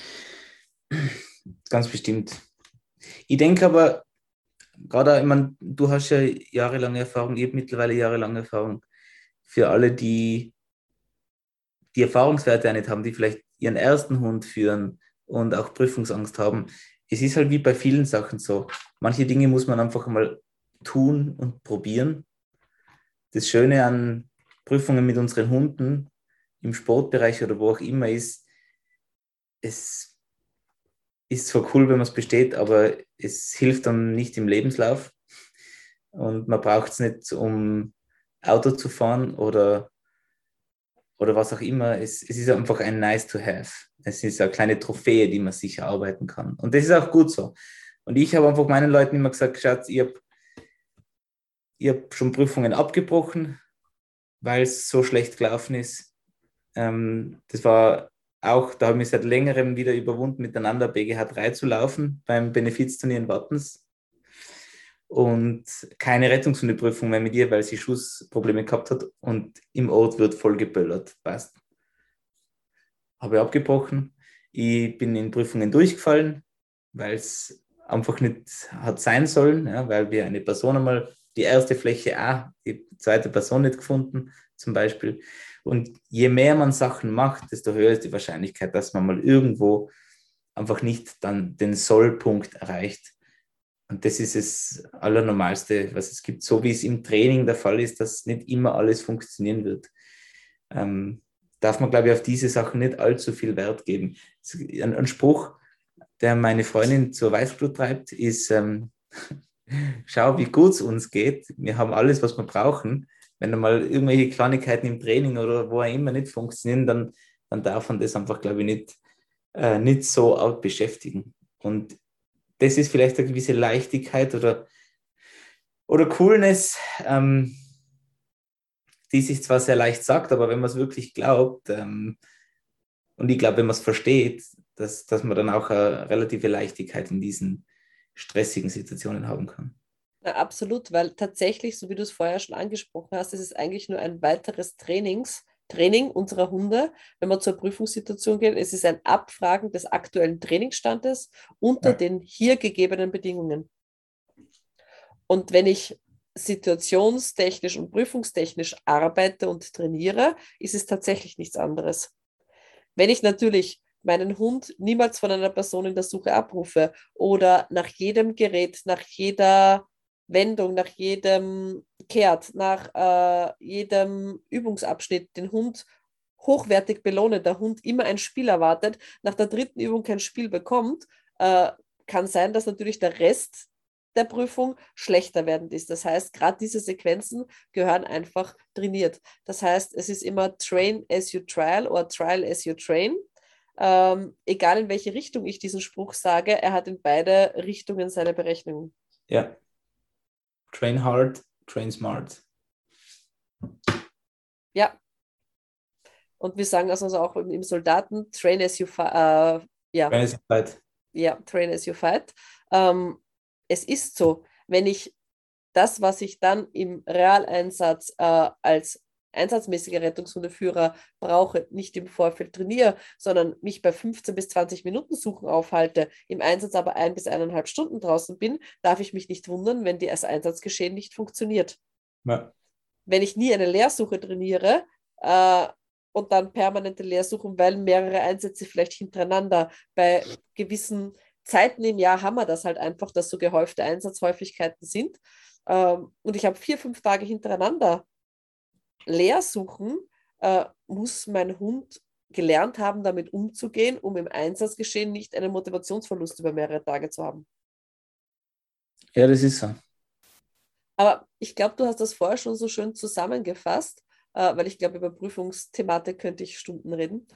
Ganz bestimmt. Ich denke aber, gerade, ich meine, du hast ja jahrelange Erfahrung, ich habe mittlerweile jahrelange Erfahrung. Für alle, die Erfahrungswerte nicht haben, die vielleicht ihren ersten Hund führen und auch Prüfungsangst haben, es ist halt wie bei vielen Sachen so. Manche Dinge muss man einfach mal tun und probieren. Das Schöne an Prüfungen mit unseren Hunden im Sportbereich oder wo auch immer ist, es ist zwar cool, wenn man es besteht, aber es hilft dann nicht im Lebenslauf und man braucht es nicht, um Auto zu fahren oder was auch immer. Es ist einfach ein nice to have. Es ist eine kleine Trophäe, die man sich erarbeiten kann. Und das ist auch gut so. Und ich habe einfach meinen Leuten immer gesagt, Schatz, ich habe schon Prüfungen abgebrochen, weil es so schlecht gelaufen ist. Das war auch, da habe ich mich seit längerem wieder überwunden, miteinander BGH 3 zu laufen beim Benefizturnier in Wattens. Und keine Rettungshundeprüfung mehr mit ihr, weil sie Schussprobleme gehabt hat und im Ort wird voll geböllert. Passt. Habe ich abgebrochen. Ich bin in Prüfungen durchgefallen, weil es einfach nicht hat sein sollen, ja, weil wir eine Person einmal die erste Fläche die zweite Person nicht gefunden, zum Beispiel. Und je mehr man Sachen macht, desto höher ist die Wahrscheinlichkeit, dass man mal irgendwo einfach nicht dann den Sollpunkt erreicht. Und das ist das Allernormalste, was es gibt. So wie es im Training der Fall ist, dass nicht immer alles funktionieren wird, darf man, glaube ich, auf diese Sachen nicht allzu viel Wert geben. Ein Spruch, der meine Freundin zur Weißglut treibt, ist, schau, wie gut es uns geht. Wir haben alles, was wir brauchen. Wenn dann mal irgendwelche Kleinigkeiten im Training oder wo auch immer nicht funktionieren, dann darf man das einfach, glaube ich, nicht so arg beschäftigen. Und das ist vielleicht eine gewisse Leichtigkeit oder Coolness, die sich zwar sehr leicht sagt, aber wenn man es wirklich glaubt, und ich glaube, wenn man es versteht, dass man dann auch eine relative Leichtigkeit in diesen stressigen Situationen haben kann. Na, absolut, weil tatsächlich, so wie du es vorher schon angesprochen hast, ist es eigentlich nur ein weiteres Training unserer Hunde, wenn wir zur Prüfungssituation gehen. Es ist ein Abfragen des aktuellen Trainingsstandes unter den hier gegebenen Bedingungen. Und wenn ich situationstechnisch und prüfungstechnisch arbeite und trainiere, ist es tatsächlich nichts anderes. Wenn ich natürlich meinen Hund niemals von einer Person in der Suche abrufe oder nach jedem Gerät, nach jeder Wendung, nach jedem Kehrt, nach jedem Übungsabschnitt den Hund hochwertig belohne, der Hund immer ein Spiel erwartet, nach der dritten Übung kein Spiel bekommt, kann sein, dass natürlich der Rest der Prüfung schlechter werdend ist. Das heißt, gerade diese Sequenzen gehören einfach trainiert. Das heißt, es ist immer train as you trial oder trial as you train. Egal in welche Richtung ich diesen Spruch sage, er hat in beide Richtungen seine Berechnungen. Ja. Train hard, train smart. Ja. Und wir sagen also auch im Soldaten, train as you fight. Train as you fight. Ja, train as you fight. Es ist so, wenn ich das, was ich dann im Realeinsatz als einsatzmäßiger Rettungshundeführer brauche, nicht im Vorfeld trainiere, sondern mich bei 15 bis 20 Minuten Suchen aufhalte, im Einsatz aber 1 bis 1,5 Stunden draußen bin, darf ich mich nicht wundern, wenn das Einsatzgeschehen nicht funktioniert. Ja. Wenn ich nie eine Leersuche trainiere und dann permanente Leersuchen, weil mehrere Einsätze vielleicht hintereinander bei gewissen Zeiten im Jahr haben wir das halt einfach, dass so gehäufte Einsatzhäufigkeiten sind. Und ich habe 4, 5 Tage hintereinander leer suchen, muss mein Hund gelernt haben, damit umzugehen, um im Einsatzgeschehen nicht einen Motivationsverlust über mehrere Tage zu haben. Ja, das ist so. Aber ich glaube, du hast das vorher schon so schön zusammengefasst, weil ich glaube, über Prüfungsthematik könnte ich Stunden reden,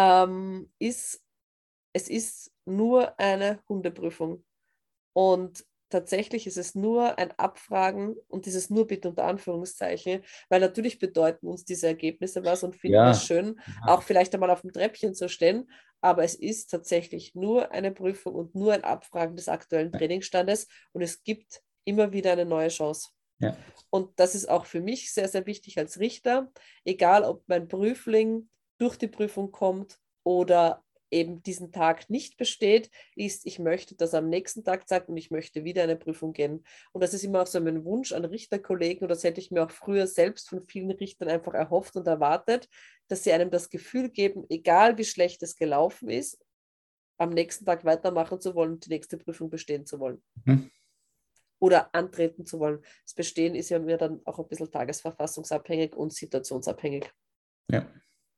es ist nur eine Hundeprüfung. Und tatsächlich ist es nur ein Abfragen und dieses nur bitte unter Anführungszeichen, weil natürlich bedeuten uns diese Ergebnisse was und finden wir es schön, auch vielleicht einmal auf dem Treppchen zu stehen, aber es ist tatsächlich nur eine Prüfung und nur ein Abfragen des aktuellen Trainingsstandes und es gibt immer wieder eine neue Chance. Ja. Und das ist auch für mich sehr, sehr wichtig als Richter, egal ob mein Prüfling durch die Prüfung kommt oder eben diesen Tag nicht besteht, ist, ich möchte, dass er am nächsten Tag sagt und ich möchte wieder eine Prüfung gehen. Und das ist immer auch so mein Wunsch an Richterkollegen und das hätte ich mir auch früher selbst von vielen Richtern einfach erhofft und erwartet, dass sie einem das Gefühl geben, egal wie schlecht es gelaufen ist, am nächsten Tag weitermachen zu wollen und die nächste Prüfung bestehen zu wollen. Mhm. Oder antreten zu wollen. Das Bestehen ist ja mir dann auch ein bisschen tagesverfassungsabhängig und situationsabhängig. Ja.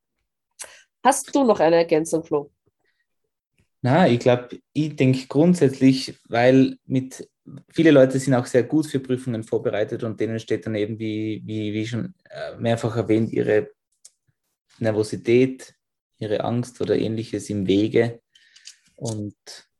Hast du noch eine Ergänzung, Flo? Na, ich denke grundsätzlich, weil viele Leute sind auch sehr gut für Prüfungen vorbereitet und denen steht dann eben, wie schon mehrfach erwähnt, ihre Nervosität, ihre Angst oder ähnliches im Wege. Und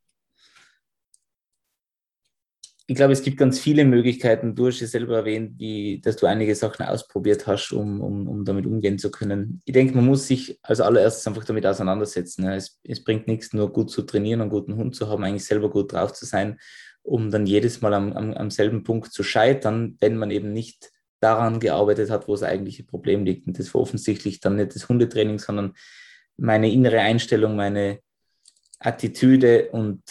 ich glaube, es gibt ganz viele Möglichkeiten. Du hast es selber erwähnt, dass du einige Sachen ausprobiert hast, um damit umgehen zu können. Ich denke, man muss sich als allererstes einfach damit auseinandersetzen. Es bringt nichts, nur gut zu trainieren, einen guten Hund zu haben, eigentlich selber gut drauf zu sein, um dann jedes Mal am selben Punkt zu scheitern, wenn man eben nicht daran gearbeitet hat, wo das eigentliche Problem liegt. Und das war offensichtlich dann nicht das Hundetraining, sondern meine innere Einstellung, meine Attitüde und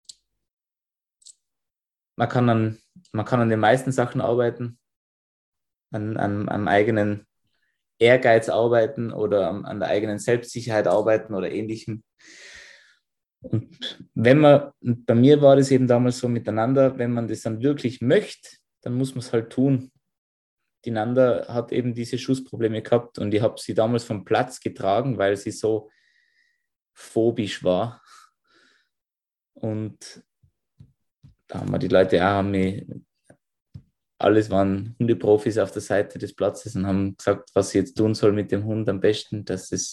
man kann an den meisten Sachen arbeiten, am eigenen Ehrgeiz arbeiten oder an der eigenen Selbstsicherheit arbeiten oder ähnlichem. Und bei mir war das eben damals so miteinander, wenn man das dann wirklich möchte, dann muss man es halt tun. Die Nanda hat eben diese Schussprobleme gehabt und ich habe sie damals vom Platz getragen, weil sie so phobisch war. Und da haben wir die Leute auch, alles waren Hundeprofis auf der Seite des Platzes und haben gesagt, was sie jetzt tun soll mit dem Hund am besten.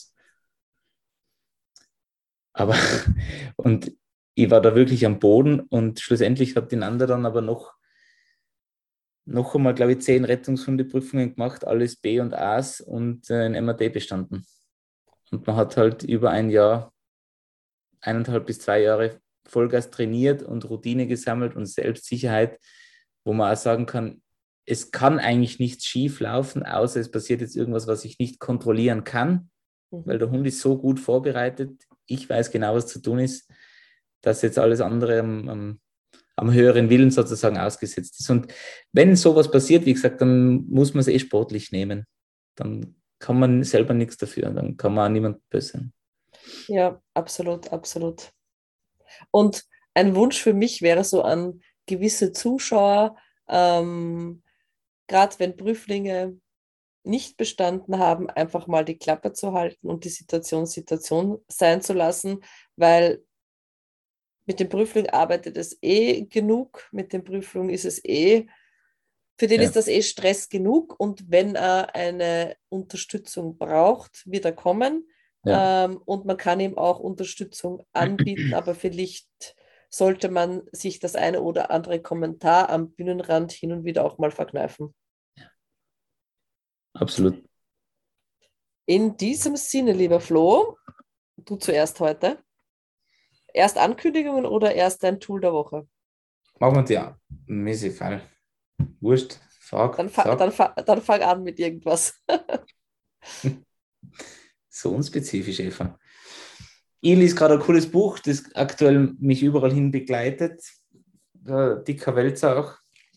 Aber, und ich war da wirklich am Boden und schlussendlich hat die Nanda dann aber noch einmal, glaube ich, 10 Rettungshundeprüfungen gemacht, alles B und A's und ein MAD bestanden. Und man hat halt über ein Jahr, 1,5 bis 2 Jahre Vollgas trainiert und Routine gesammelt und Selbstsicherheit, wo man auch sagen kann, es kann eigentlich nichts schief laufen, außer es passiert jetzt irgendwas, was ich nicht kontrollieren kann, weil der Hund ist so gut vorbereitet. Ich weiß genau, was zu tun ist, dass jetzt alles andere am höheren Willen sozusagen ausgesetzt ist. Und wenn sowas passiert, wie gesagt, dann muss man es sportlich nehmen. Dann kann man selber nichts dafür. Dann kann man auch niemand böse sein. Ja, absolut, absolut. Und ein Wunsch für mich wäre so an gewisse Zuschauer, gerade wenn Prüflinge nicht bestanden haben, einfach mal die Klappe zu halten und die Situation sein zu lassen, weil mit dem Prüfling arbeitet es genug, mit dem Prüfling ist es für den ist das Stress genug und wenn er eine Unterstützung braucht, wird er kommen. Ja. Und man kann ihm auch Unterstützung anbieten, aber vielleicht sollte man sich das eine oder andere Kommentar am Bühnenrand hin und wieder auch mal verkneifen. Absolut. In diesem Sinne, lieber Flo, du zuerst heute. Erst Ankündigungen oder erst dein Tool der Woche? Machen wir die an. Mir ist egal. Wurscht. Dann fang an mit irgendwas. So unspezifisch, Eva. Ich lese gerade ein cooles Buch, das aktuell mich überall hin begleitet. Dicker Wälzer auch.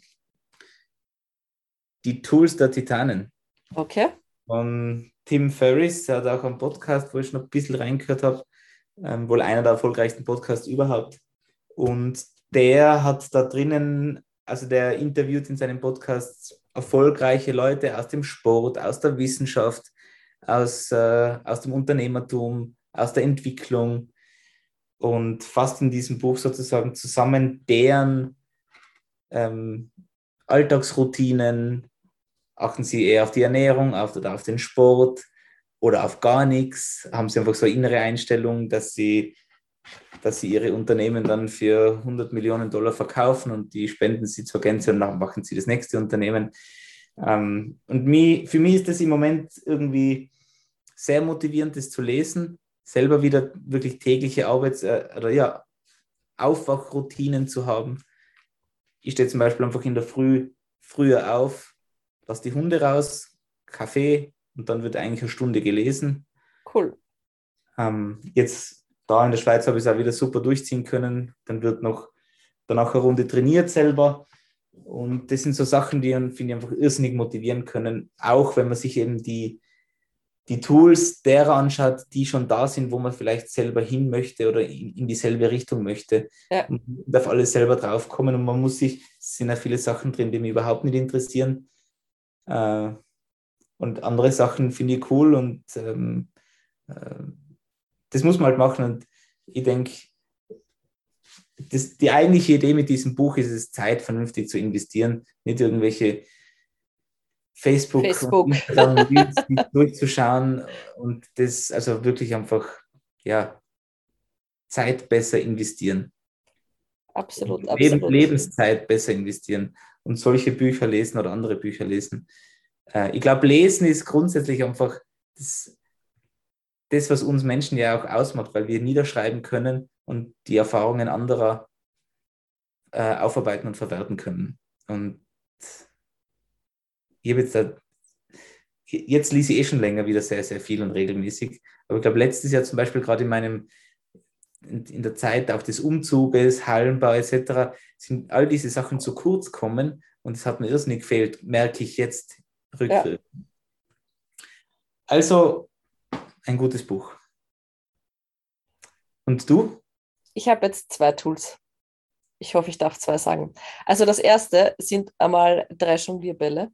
Die Tools der Titanen. Okay. Von Tim Ferriss, der hat auch einen Podcast, wo ich noch ein bisschen reingehört habe. Wohl einer der erfolgreichsten Podcasts überhaupt. Und der hat da drinnen, also der interviewt in seinem Podcast erfolgreiche Leute aus dem Sport, aus der Wissenschaft, aus dem Unternehmertum, aus der Entwicklung und fasst in diesem Buch sozusagen zusammen deren Alltagsroutinen. Achten sie eher auf die Ernährung, oder auf den Sport oder auf gar nichts? Haben sie einfach so eine innere Einstellung, dass sie ihre Unternehmen dann für 100 Millionen Dollar verkaufen und die spenden sie zur Gänze und dann machen sie das nächste Unternehmen. Und für mich ist das im Moment irgendwie sehr motivierend, das zu lesen, selber wieder wirklich tägliche Aufwachroutinen zu haben. Ich stehe zum Beispiel einfach in der Früh früher auf, lasse die Hunde raus, Kaffee und dann wird eigentlich eine Stunde gelesen. Cool. Jetzt da in der Schweiz habe ich es auch wieder super durchziehen können. Dann wird danach eine Runde trainiert selber. Und das sind so Sachen, die, finde ich, einfach irrsinnig motivieren können, auch wenn man sich eben die Tools derer anschaut, die schon da sind, wo man vielleicht selber hin möchte oder in dieselbe Richtung möchte. Ja. Man darf alles selber draufkommen und es sind ja viele Sachen drin, die mich überhaupt nicht interessieren. Und andere Sachen finde ich cool und das muss man halt machen. Und ich denke, die eigentliche Idee mit diesem Buch ist es, Zeit vernünftig zu investieren, nicht irgendwelche Facebook. Und Instagram durchzuschauen und das also wirklich einfach, Zeit besser investieren. Absolut, absolut. Lebenszeit besser investieren und solche Bücher lesen oder andere Bücher lesen. Ich glaube, Lesen ist grundsätzlich einfach das, was uns Menschen ja auch ausmacht, weil wir niederschreiben können und die Erfahrungen anderer aufarbeiten und verwerten können. Und ich habe jetzt lese ich schon länger wieder sehr, sehr viel und regelmäßig. Aber ich glaube, letztes Jahr zum Beispiel gerade in der Zeit auch des Umzuges, Hallenbau etc., sind all diese Sachen zu kurz kommen und es hat mir irrsinnig gefehlt, merke ich jetzt rückwirkend. Ja. Also ein gutes Buch. Und du? Ich habe jetzt 2 Tools. Ich hoffe, ich darf 2 sagen. Also das erste sind einmal 3 Jonglierbälle.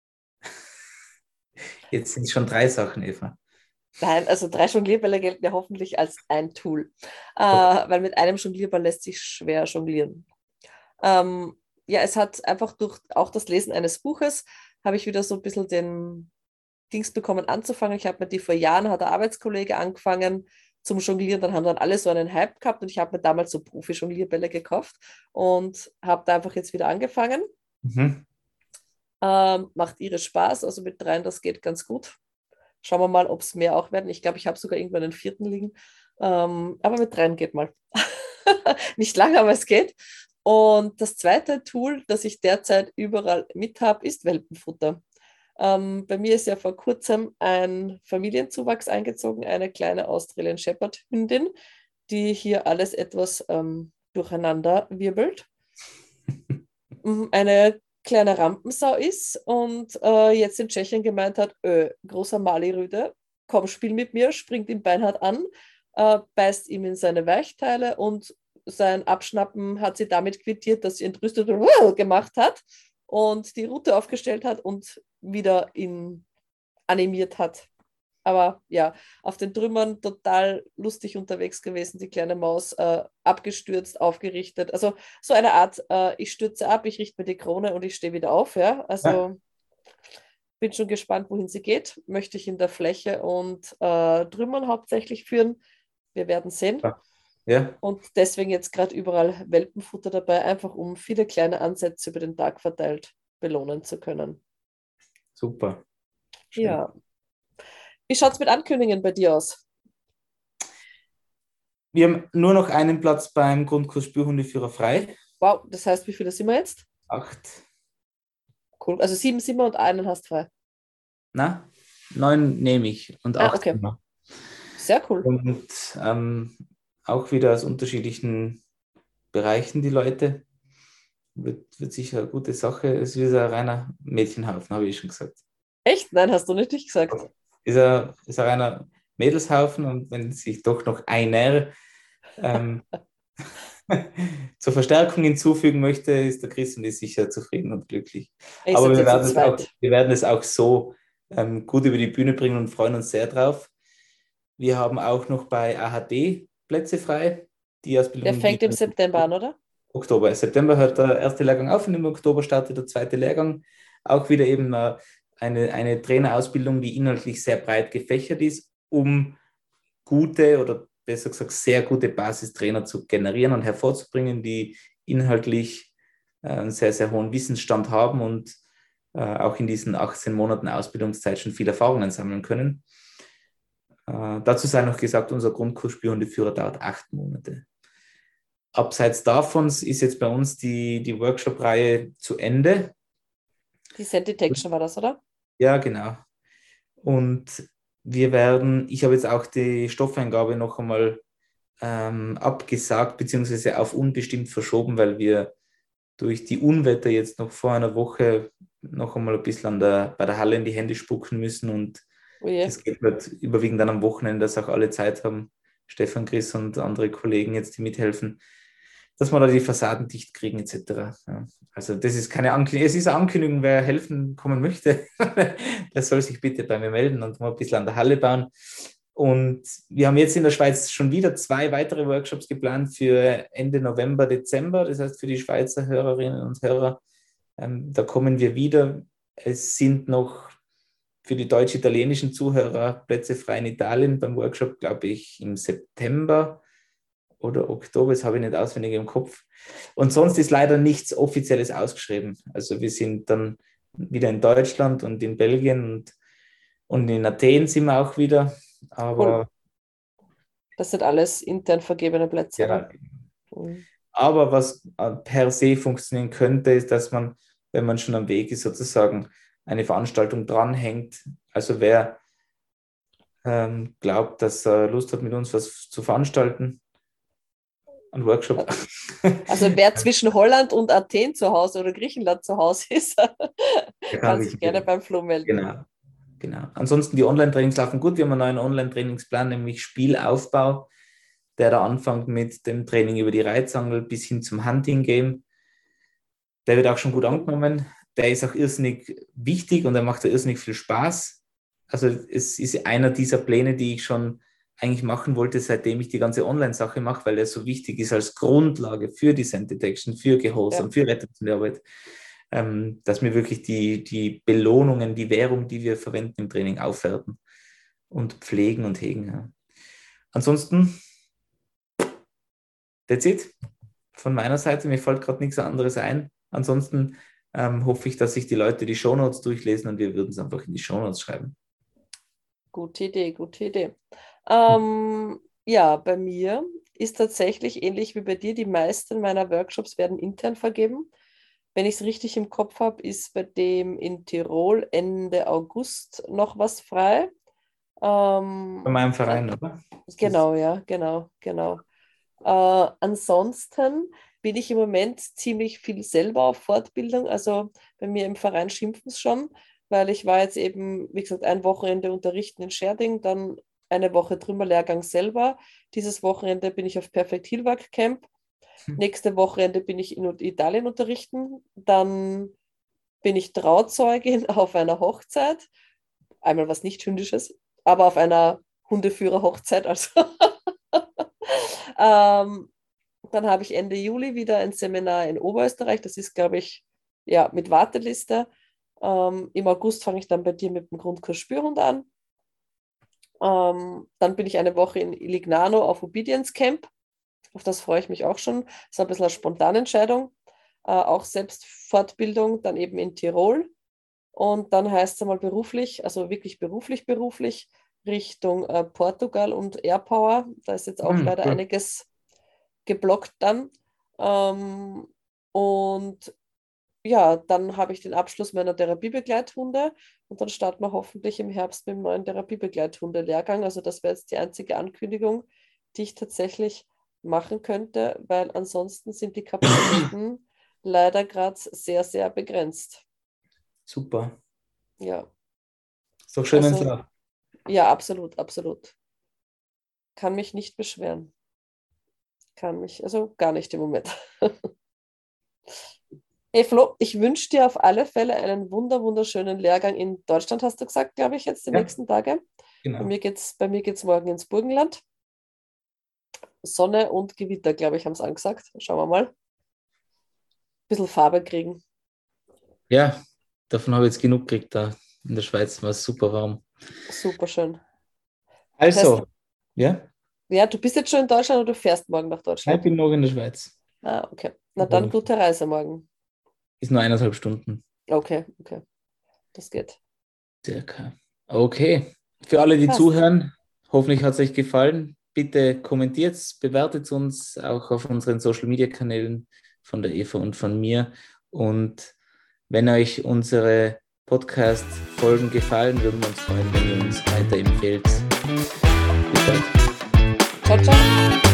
Jetzt sind es schon 3 Sachen, Eva. Nein, also 3 Jonglierbälle gelten ja hoffentlich als ein Tool, Okay. weil mit einem Jonglierball lässt sich schwer jonglieren. Ja, es hat einfach durch auch das Lesen eines Buches, habe ich wieder so ein bisschen den Dings bekommen anzufangen. Ich habe mir die vor Jahren, hat ein Arbeitskollege angefangen zum Jonglieren, dann haben dann alle so einen Hype gehabt und ich habe mir damals so Profi-Jonglierbälle gekauft und habe da einfach jetzt wieder angefangen. Mhm. Macht ihre Spaß, also mit 3, das geht ganz gut. Schauen wir mal, ob es mehr auch werden. Ich glaube, ich habe sogar irgendwann einen 4. liegen. Aber mit 3 geht mal. Nicht lange, aber es geht. Und das zweite Tool, das ich derzeit überall mit habe, ist Welpenfutter. Bei mir ist ja vor kurzem ein Familienzuwachs eingezogen, eine kleine Australian Shepherd Hündin, die hier alles etwas durcheinander wirbelt. Eine kleine Rampensau ist und jetzt in Tschechien gemeint hat, großer Mali-Rüde, komm, spiel mit mir, springt ihn beinhart an, beißt ihm in seine Weichteile und sein Abschnappen hat sie damit quittiert, dass sie entrüstet gemacht hat und die Rute aufgestellt hat und wieder ihn animiert hat. Aber ja, auf den Trümmern total lustig unterwegs gewesen, die kleine Maus, abgestürzt, aufgerichtet. Also so eine Art, ich stürze ab, ich richte mir die Krone und ich stehe wieder auf. Ja? Ja, Also bin schon gespannt, wohin sie geht. Möchte ich in der Fläche und Trümmern hauptsächlich führen. Wir werden sehen. ja, Und deswegen jetzt gerade überall Welpenfutter dabei, einfach um viele kleine Ansätze über den Tag verteilt belohnen zu können. super. Schön. Ja. Wie schaut es mit Ankündigungen bei dir aus? Wir haben nur noch einen Platz beim Grundkurs Spürhundeführer frei. Wow, das heißt, wie viele sind wir jetzt? 8, Cool. Also 7 sind wir und einen hast frei. na, 9 nehme ich und Ah, 8 okay. immer. Sehr cool. Und auch wieder aus unterschiedlichen Bereichen die Leute. Wird sicher eine gute Sache. Es ist ein reiner Mädchenhaufen, habe ich schon gesagt. Echt? Nein, hast du nicht gesagt. Ist ein reiner Mädelshaufen und wenn sich doch noch einer ähm, zur Verstärkung hinzufügen möchte, ist der Chris und ich sicher zufrieden und glücklich. Ihr Aber seid jetzt zu zweit. wir werden es auch so gut über die Bühne bringen und freuen uns sehr drauf. Wir haben auch noch bei AHD Plätze frei. Die Der Ausbildung fängt geht im im September an, oder? Oktober. September hört der erste Lehrgang auf und im Oktober startet der zweite Lehrgang. Auch wieder eben eine Trainerausbildung, die inhaltlich sehr breit gefächert ist, um gute oder besser gesagt sehr gute Basistrainer zu generieren und hervorzubringen, die inhaltlich einen sehr, sehr hohen Wissensstand haben und auch in diesen 18 Monaten Ausbildungszeit schon viel Erfahrungen sammeln können. Dazu sei noch gesagt, unser Grundkurs Spürhundeführer dauert 8 Monate. Abseits davon ist jetzt bei uns die Workshop-Reihe zu Ende. Die Scent Detection war das, oder? Ja, genau. Und ich habe jetzt auch die Stoffeingabe noch einmal abgesagt, beziehungsweise auf unbestimmt verschoben, weil wir durch die Unwetter jetzt noch vor einer Woche noch einmal ein bisschen bei der Halle in die Hände spucken müssen und Oh je. das geht halt überwiegend dann am Wochenende, dass auch alle Zeit haben, Stefan, Chris und andere Kollegen jetzt, die mithelfen, dass wir da die Fassaden dicht kriegen etc. Ja. Also das ist keine Ankündigung, es ist eine Ankündigung, wer helfen kommen möchte, der soll sich bitte bei mir melden und mal ein bisschen an der Halle bauen. Und wir haben jetzt in der Schweiz schon wieder 2 weitere Workshops geplant für Ende November, Dezember, das heißt für die Schweizer Hörerinnen und Hörer. Da kommen wir wieder. Es sind noch für die deutsch-italienischen Zuhörer Plätze frei in Italien beim Workshop, glaube ich, im September oder Oktober, das habe ich nicht auswendig im Kopf. Und sonst ist leider nichts Offizielles ausgeschrieben. Also wir sind dann wieder in Deutschland und in Belgien und in Athen sind wir auch wieder. Cool. Aber, Das sind alles intern vergebene Plätze, ja, oder? Mhm. aber was per se funktionieren könnte, ist, dass man, wenn man schon am Weg ist, sozusagen eine Veranstaltung dranhängt. Also wer glaubt, dass er Lust hat, mit uns was zu veranstalten, ein Workshop. Also wer zwischen Holland und Athen zu Hause oder Griechenland zu Hause ist, Der kann kann sich sich gerne beim Flo melden. genau, genau. Ansonsten die Online-Trainings laufen gut. Wir haben einen neuen Online-Trainingsplan, nämlich Spielaufbau. der da anfängt mit dem Training über die Reizangel bis hin zum Hunting Game. Der wird auch schon gut angenommen. Der ist auch irrsinnig wichtig und der macht da irrsinnig viel Spaß. Also es ist einer dieser Pläne, die ich schon eigentlich machen wollte, seitdem ich die ganze Online-Sache mache, weil der so wichtig ist als Grundlage für die Scent Detection, für Gehorsam, für Rettungsarbeit, dass wir wirklich die Belohnungen, die Währung, die wir verwenden im Training, aufwerten und pflegen und hegen. Ja. Ansonsten, that's it. Von meiner Seite, mir fällt gerade nichts anderes ein. Ansonsten hoffe ich, dass sich die Leute die Shownotes durchlesen und wir würden es einfach in die Shownotes schreiben. Gute Idee, gute Idee. Ja, bei mir ist tatsächlich ähnlich wie bei dir, die meisten meiner Workshops werden intern vergeben. Wenn ich es richtig im Kopf habe, ist bei dem in Tirol Ende August noch was frei. Bei meinem Verein, oder? Genau, ja, genau. Ansonsten bin ich im Moment ziemlich viel selber auf Fortbildung. Also bei mir im Verein schimpfen es schon, weil ich war jetzt eben, wie gesagt, ein Wochenende unterrichten in Scherding, dann eine Woche Trümmerlehrgang selber. Dieses Wochenende bin ich auf Perfect Healwork Camp. Nächste Wochenende bin ich in Italien unterrichten. Dann bin ich Trauzeugin auf einer Hochzeit. Einmal was nicht Hündisches, aber auf einer Hundeführer-Hochzeit. Also. Dann habe ich Ende Juli wieder ein Seminar in Oberösterreich. Das ist, glaube ich, ja, mit Warteliste. Im August fange ich dann bei dir mit dem Grundkurs Spürhund an. Dann bin ich eine Woche in Lignano auf Obedience Camp. Auf das freue ich mich auch schon. Das ist ein bisschen eine spontane Entscheidung. Auch Selbstfortbildung, dann eben in Tirol. Und dann heißt es einmal beruflich, also wirklich beruflich, Richtung Portugal und Airpower. Da ist jetzt auch leider einiges geblockt dann. Und ja, dann habe ich den Abschluss meiner Therapiebegleithunde und dann starten wir hoffentlich im Herbst mit dem neuen Therapiebegleithunde-Lehrgang. Also das wäre jetzt die einzige Ankündigung, die ich tatsächlich machen könnte, weil ansonsten sind die Kapazitäten leider gerade sehr, sehr begrenzt. Super. Ja. Ist doch schön, wenn es läuft. Ja, absolut. Kann mich nicht beschweren. Also gar nicht im Moment. Hey Flo, ich wünsche dir auf alle Fälle einen wunderschönen Lehrgang in Deutschland, hast du gesagt, glaube ich, jetzt die nächsten Tage. Genau. Bei mir geht's morgen ins Burgenland. Sonne und Gewitter, glaube ich, haben es angesagt. Schauen wir mal. Ein bisschen Farbe kriegen. Ja, davon habe ich jetzt genug gekriegt da. In der Schweiz war es super warm. Super schön. Also, das heißt, ja? Ja, du bist jetzt schon in Deutschland oder du fährst morgen nach Deutschland? Ich bin noch in der Schweiz. Ah, okay. Na dann gute Reise morgen. Ist nur 1,5 Stunden. Okay. Das geht. Circa. Okay. Für alle, die zuhören, hoffentlich hat es euch gefallen. Bitte kommentiert, bewertet uns auch auf unseren Social-Media-Kanälen von der Eva und von mir. Und wenn euch unsere Podcast-Folgen gefallen, würden wir uns freuen, wenn ihr uns weiterempfehlt. Bis bald. Ciao.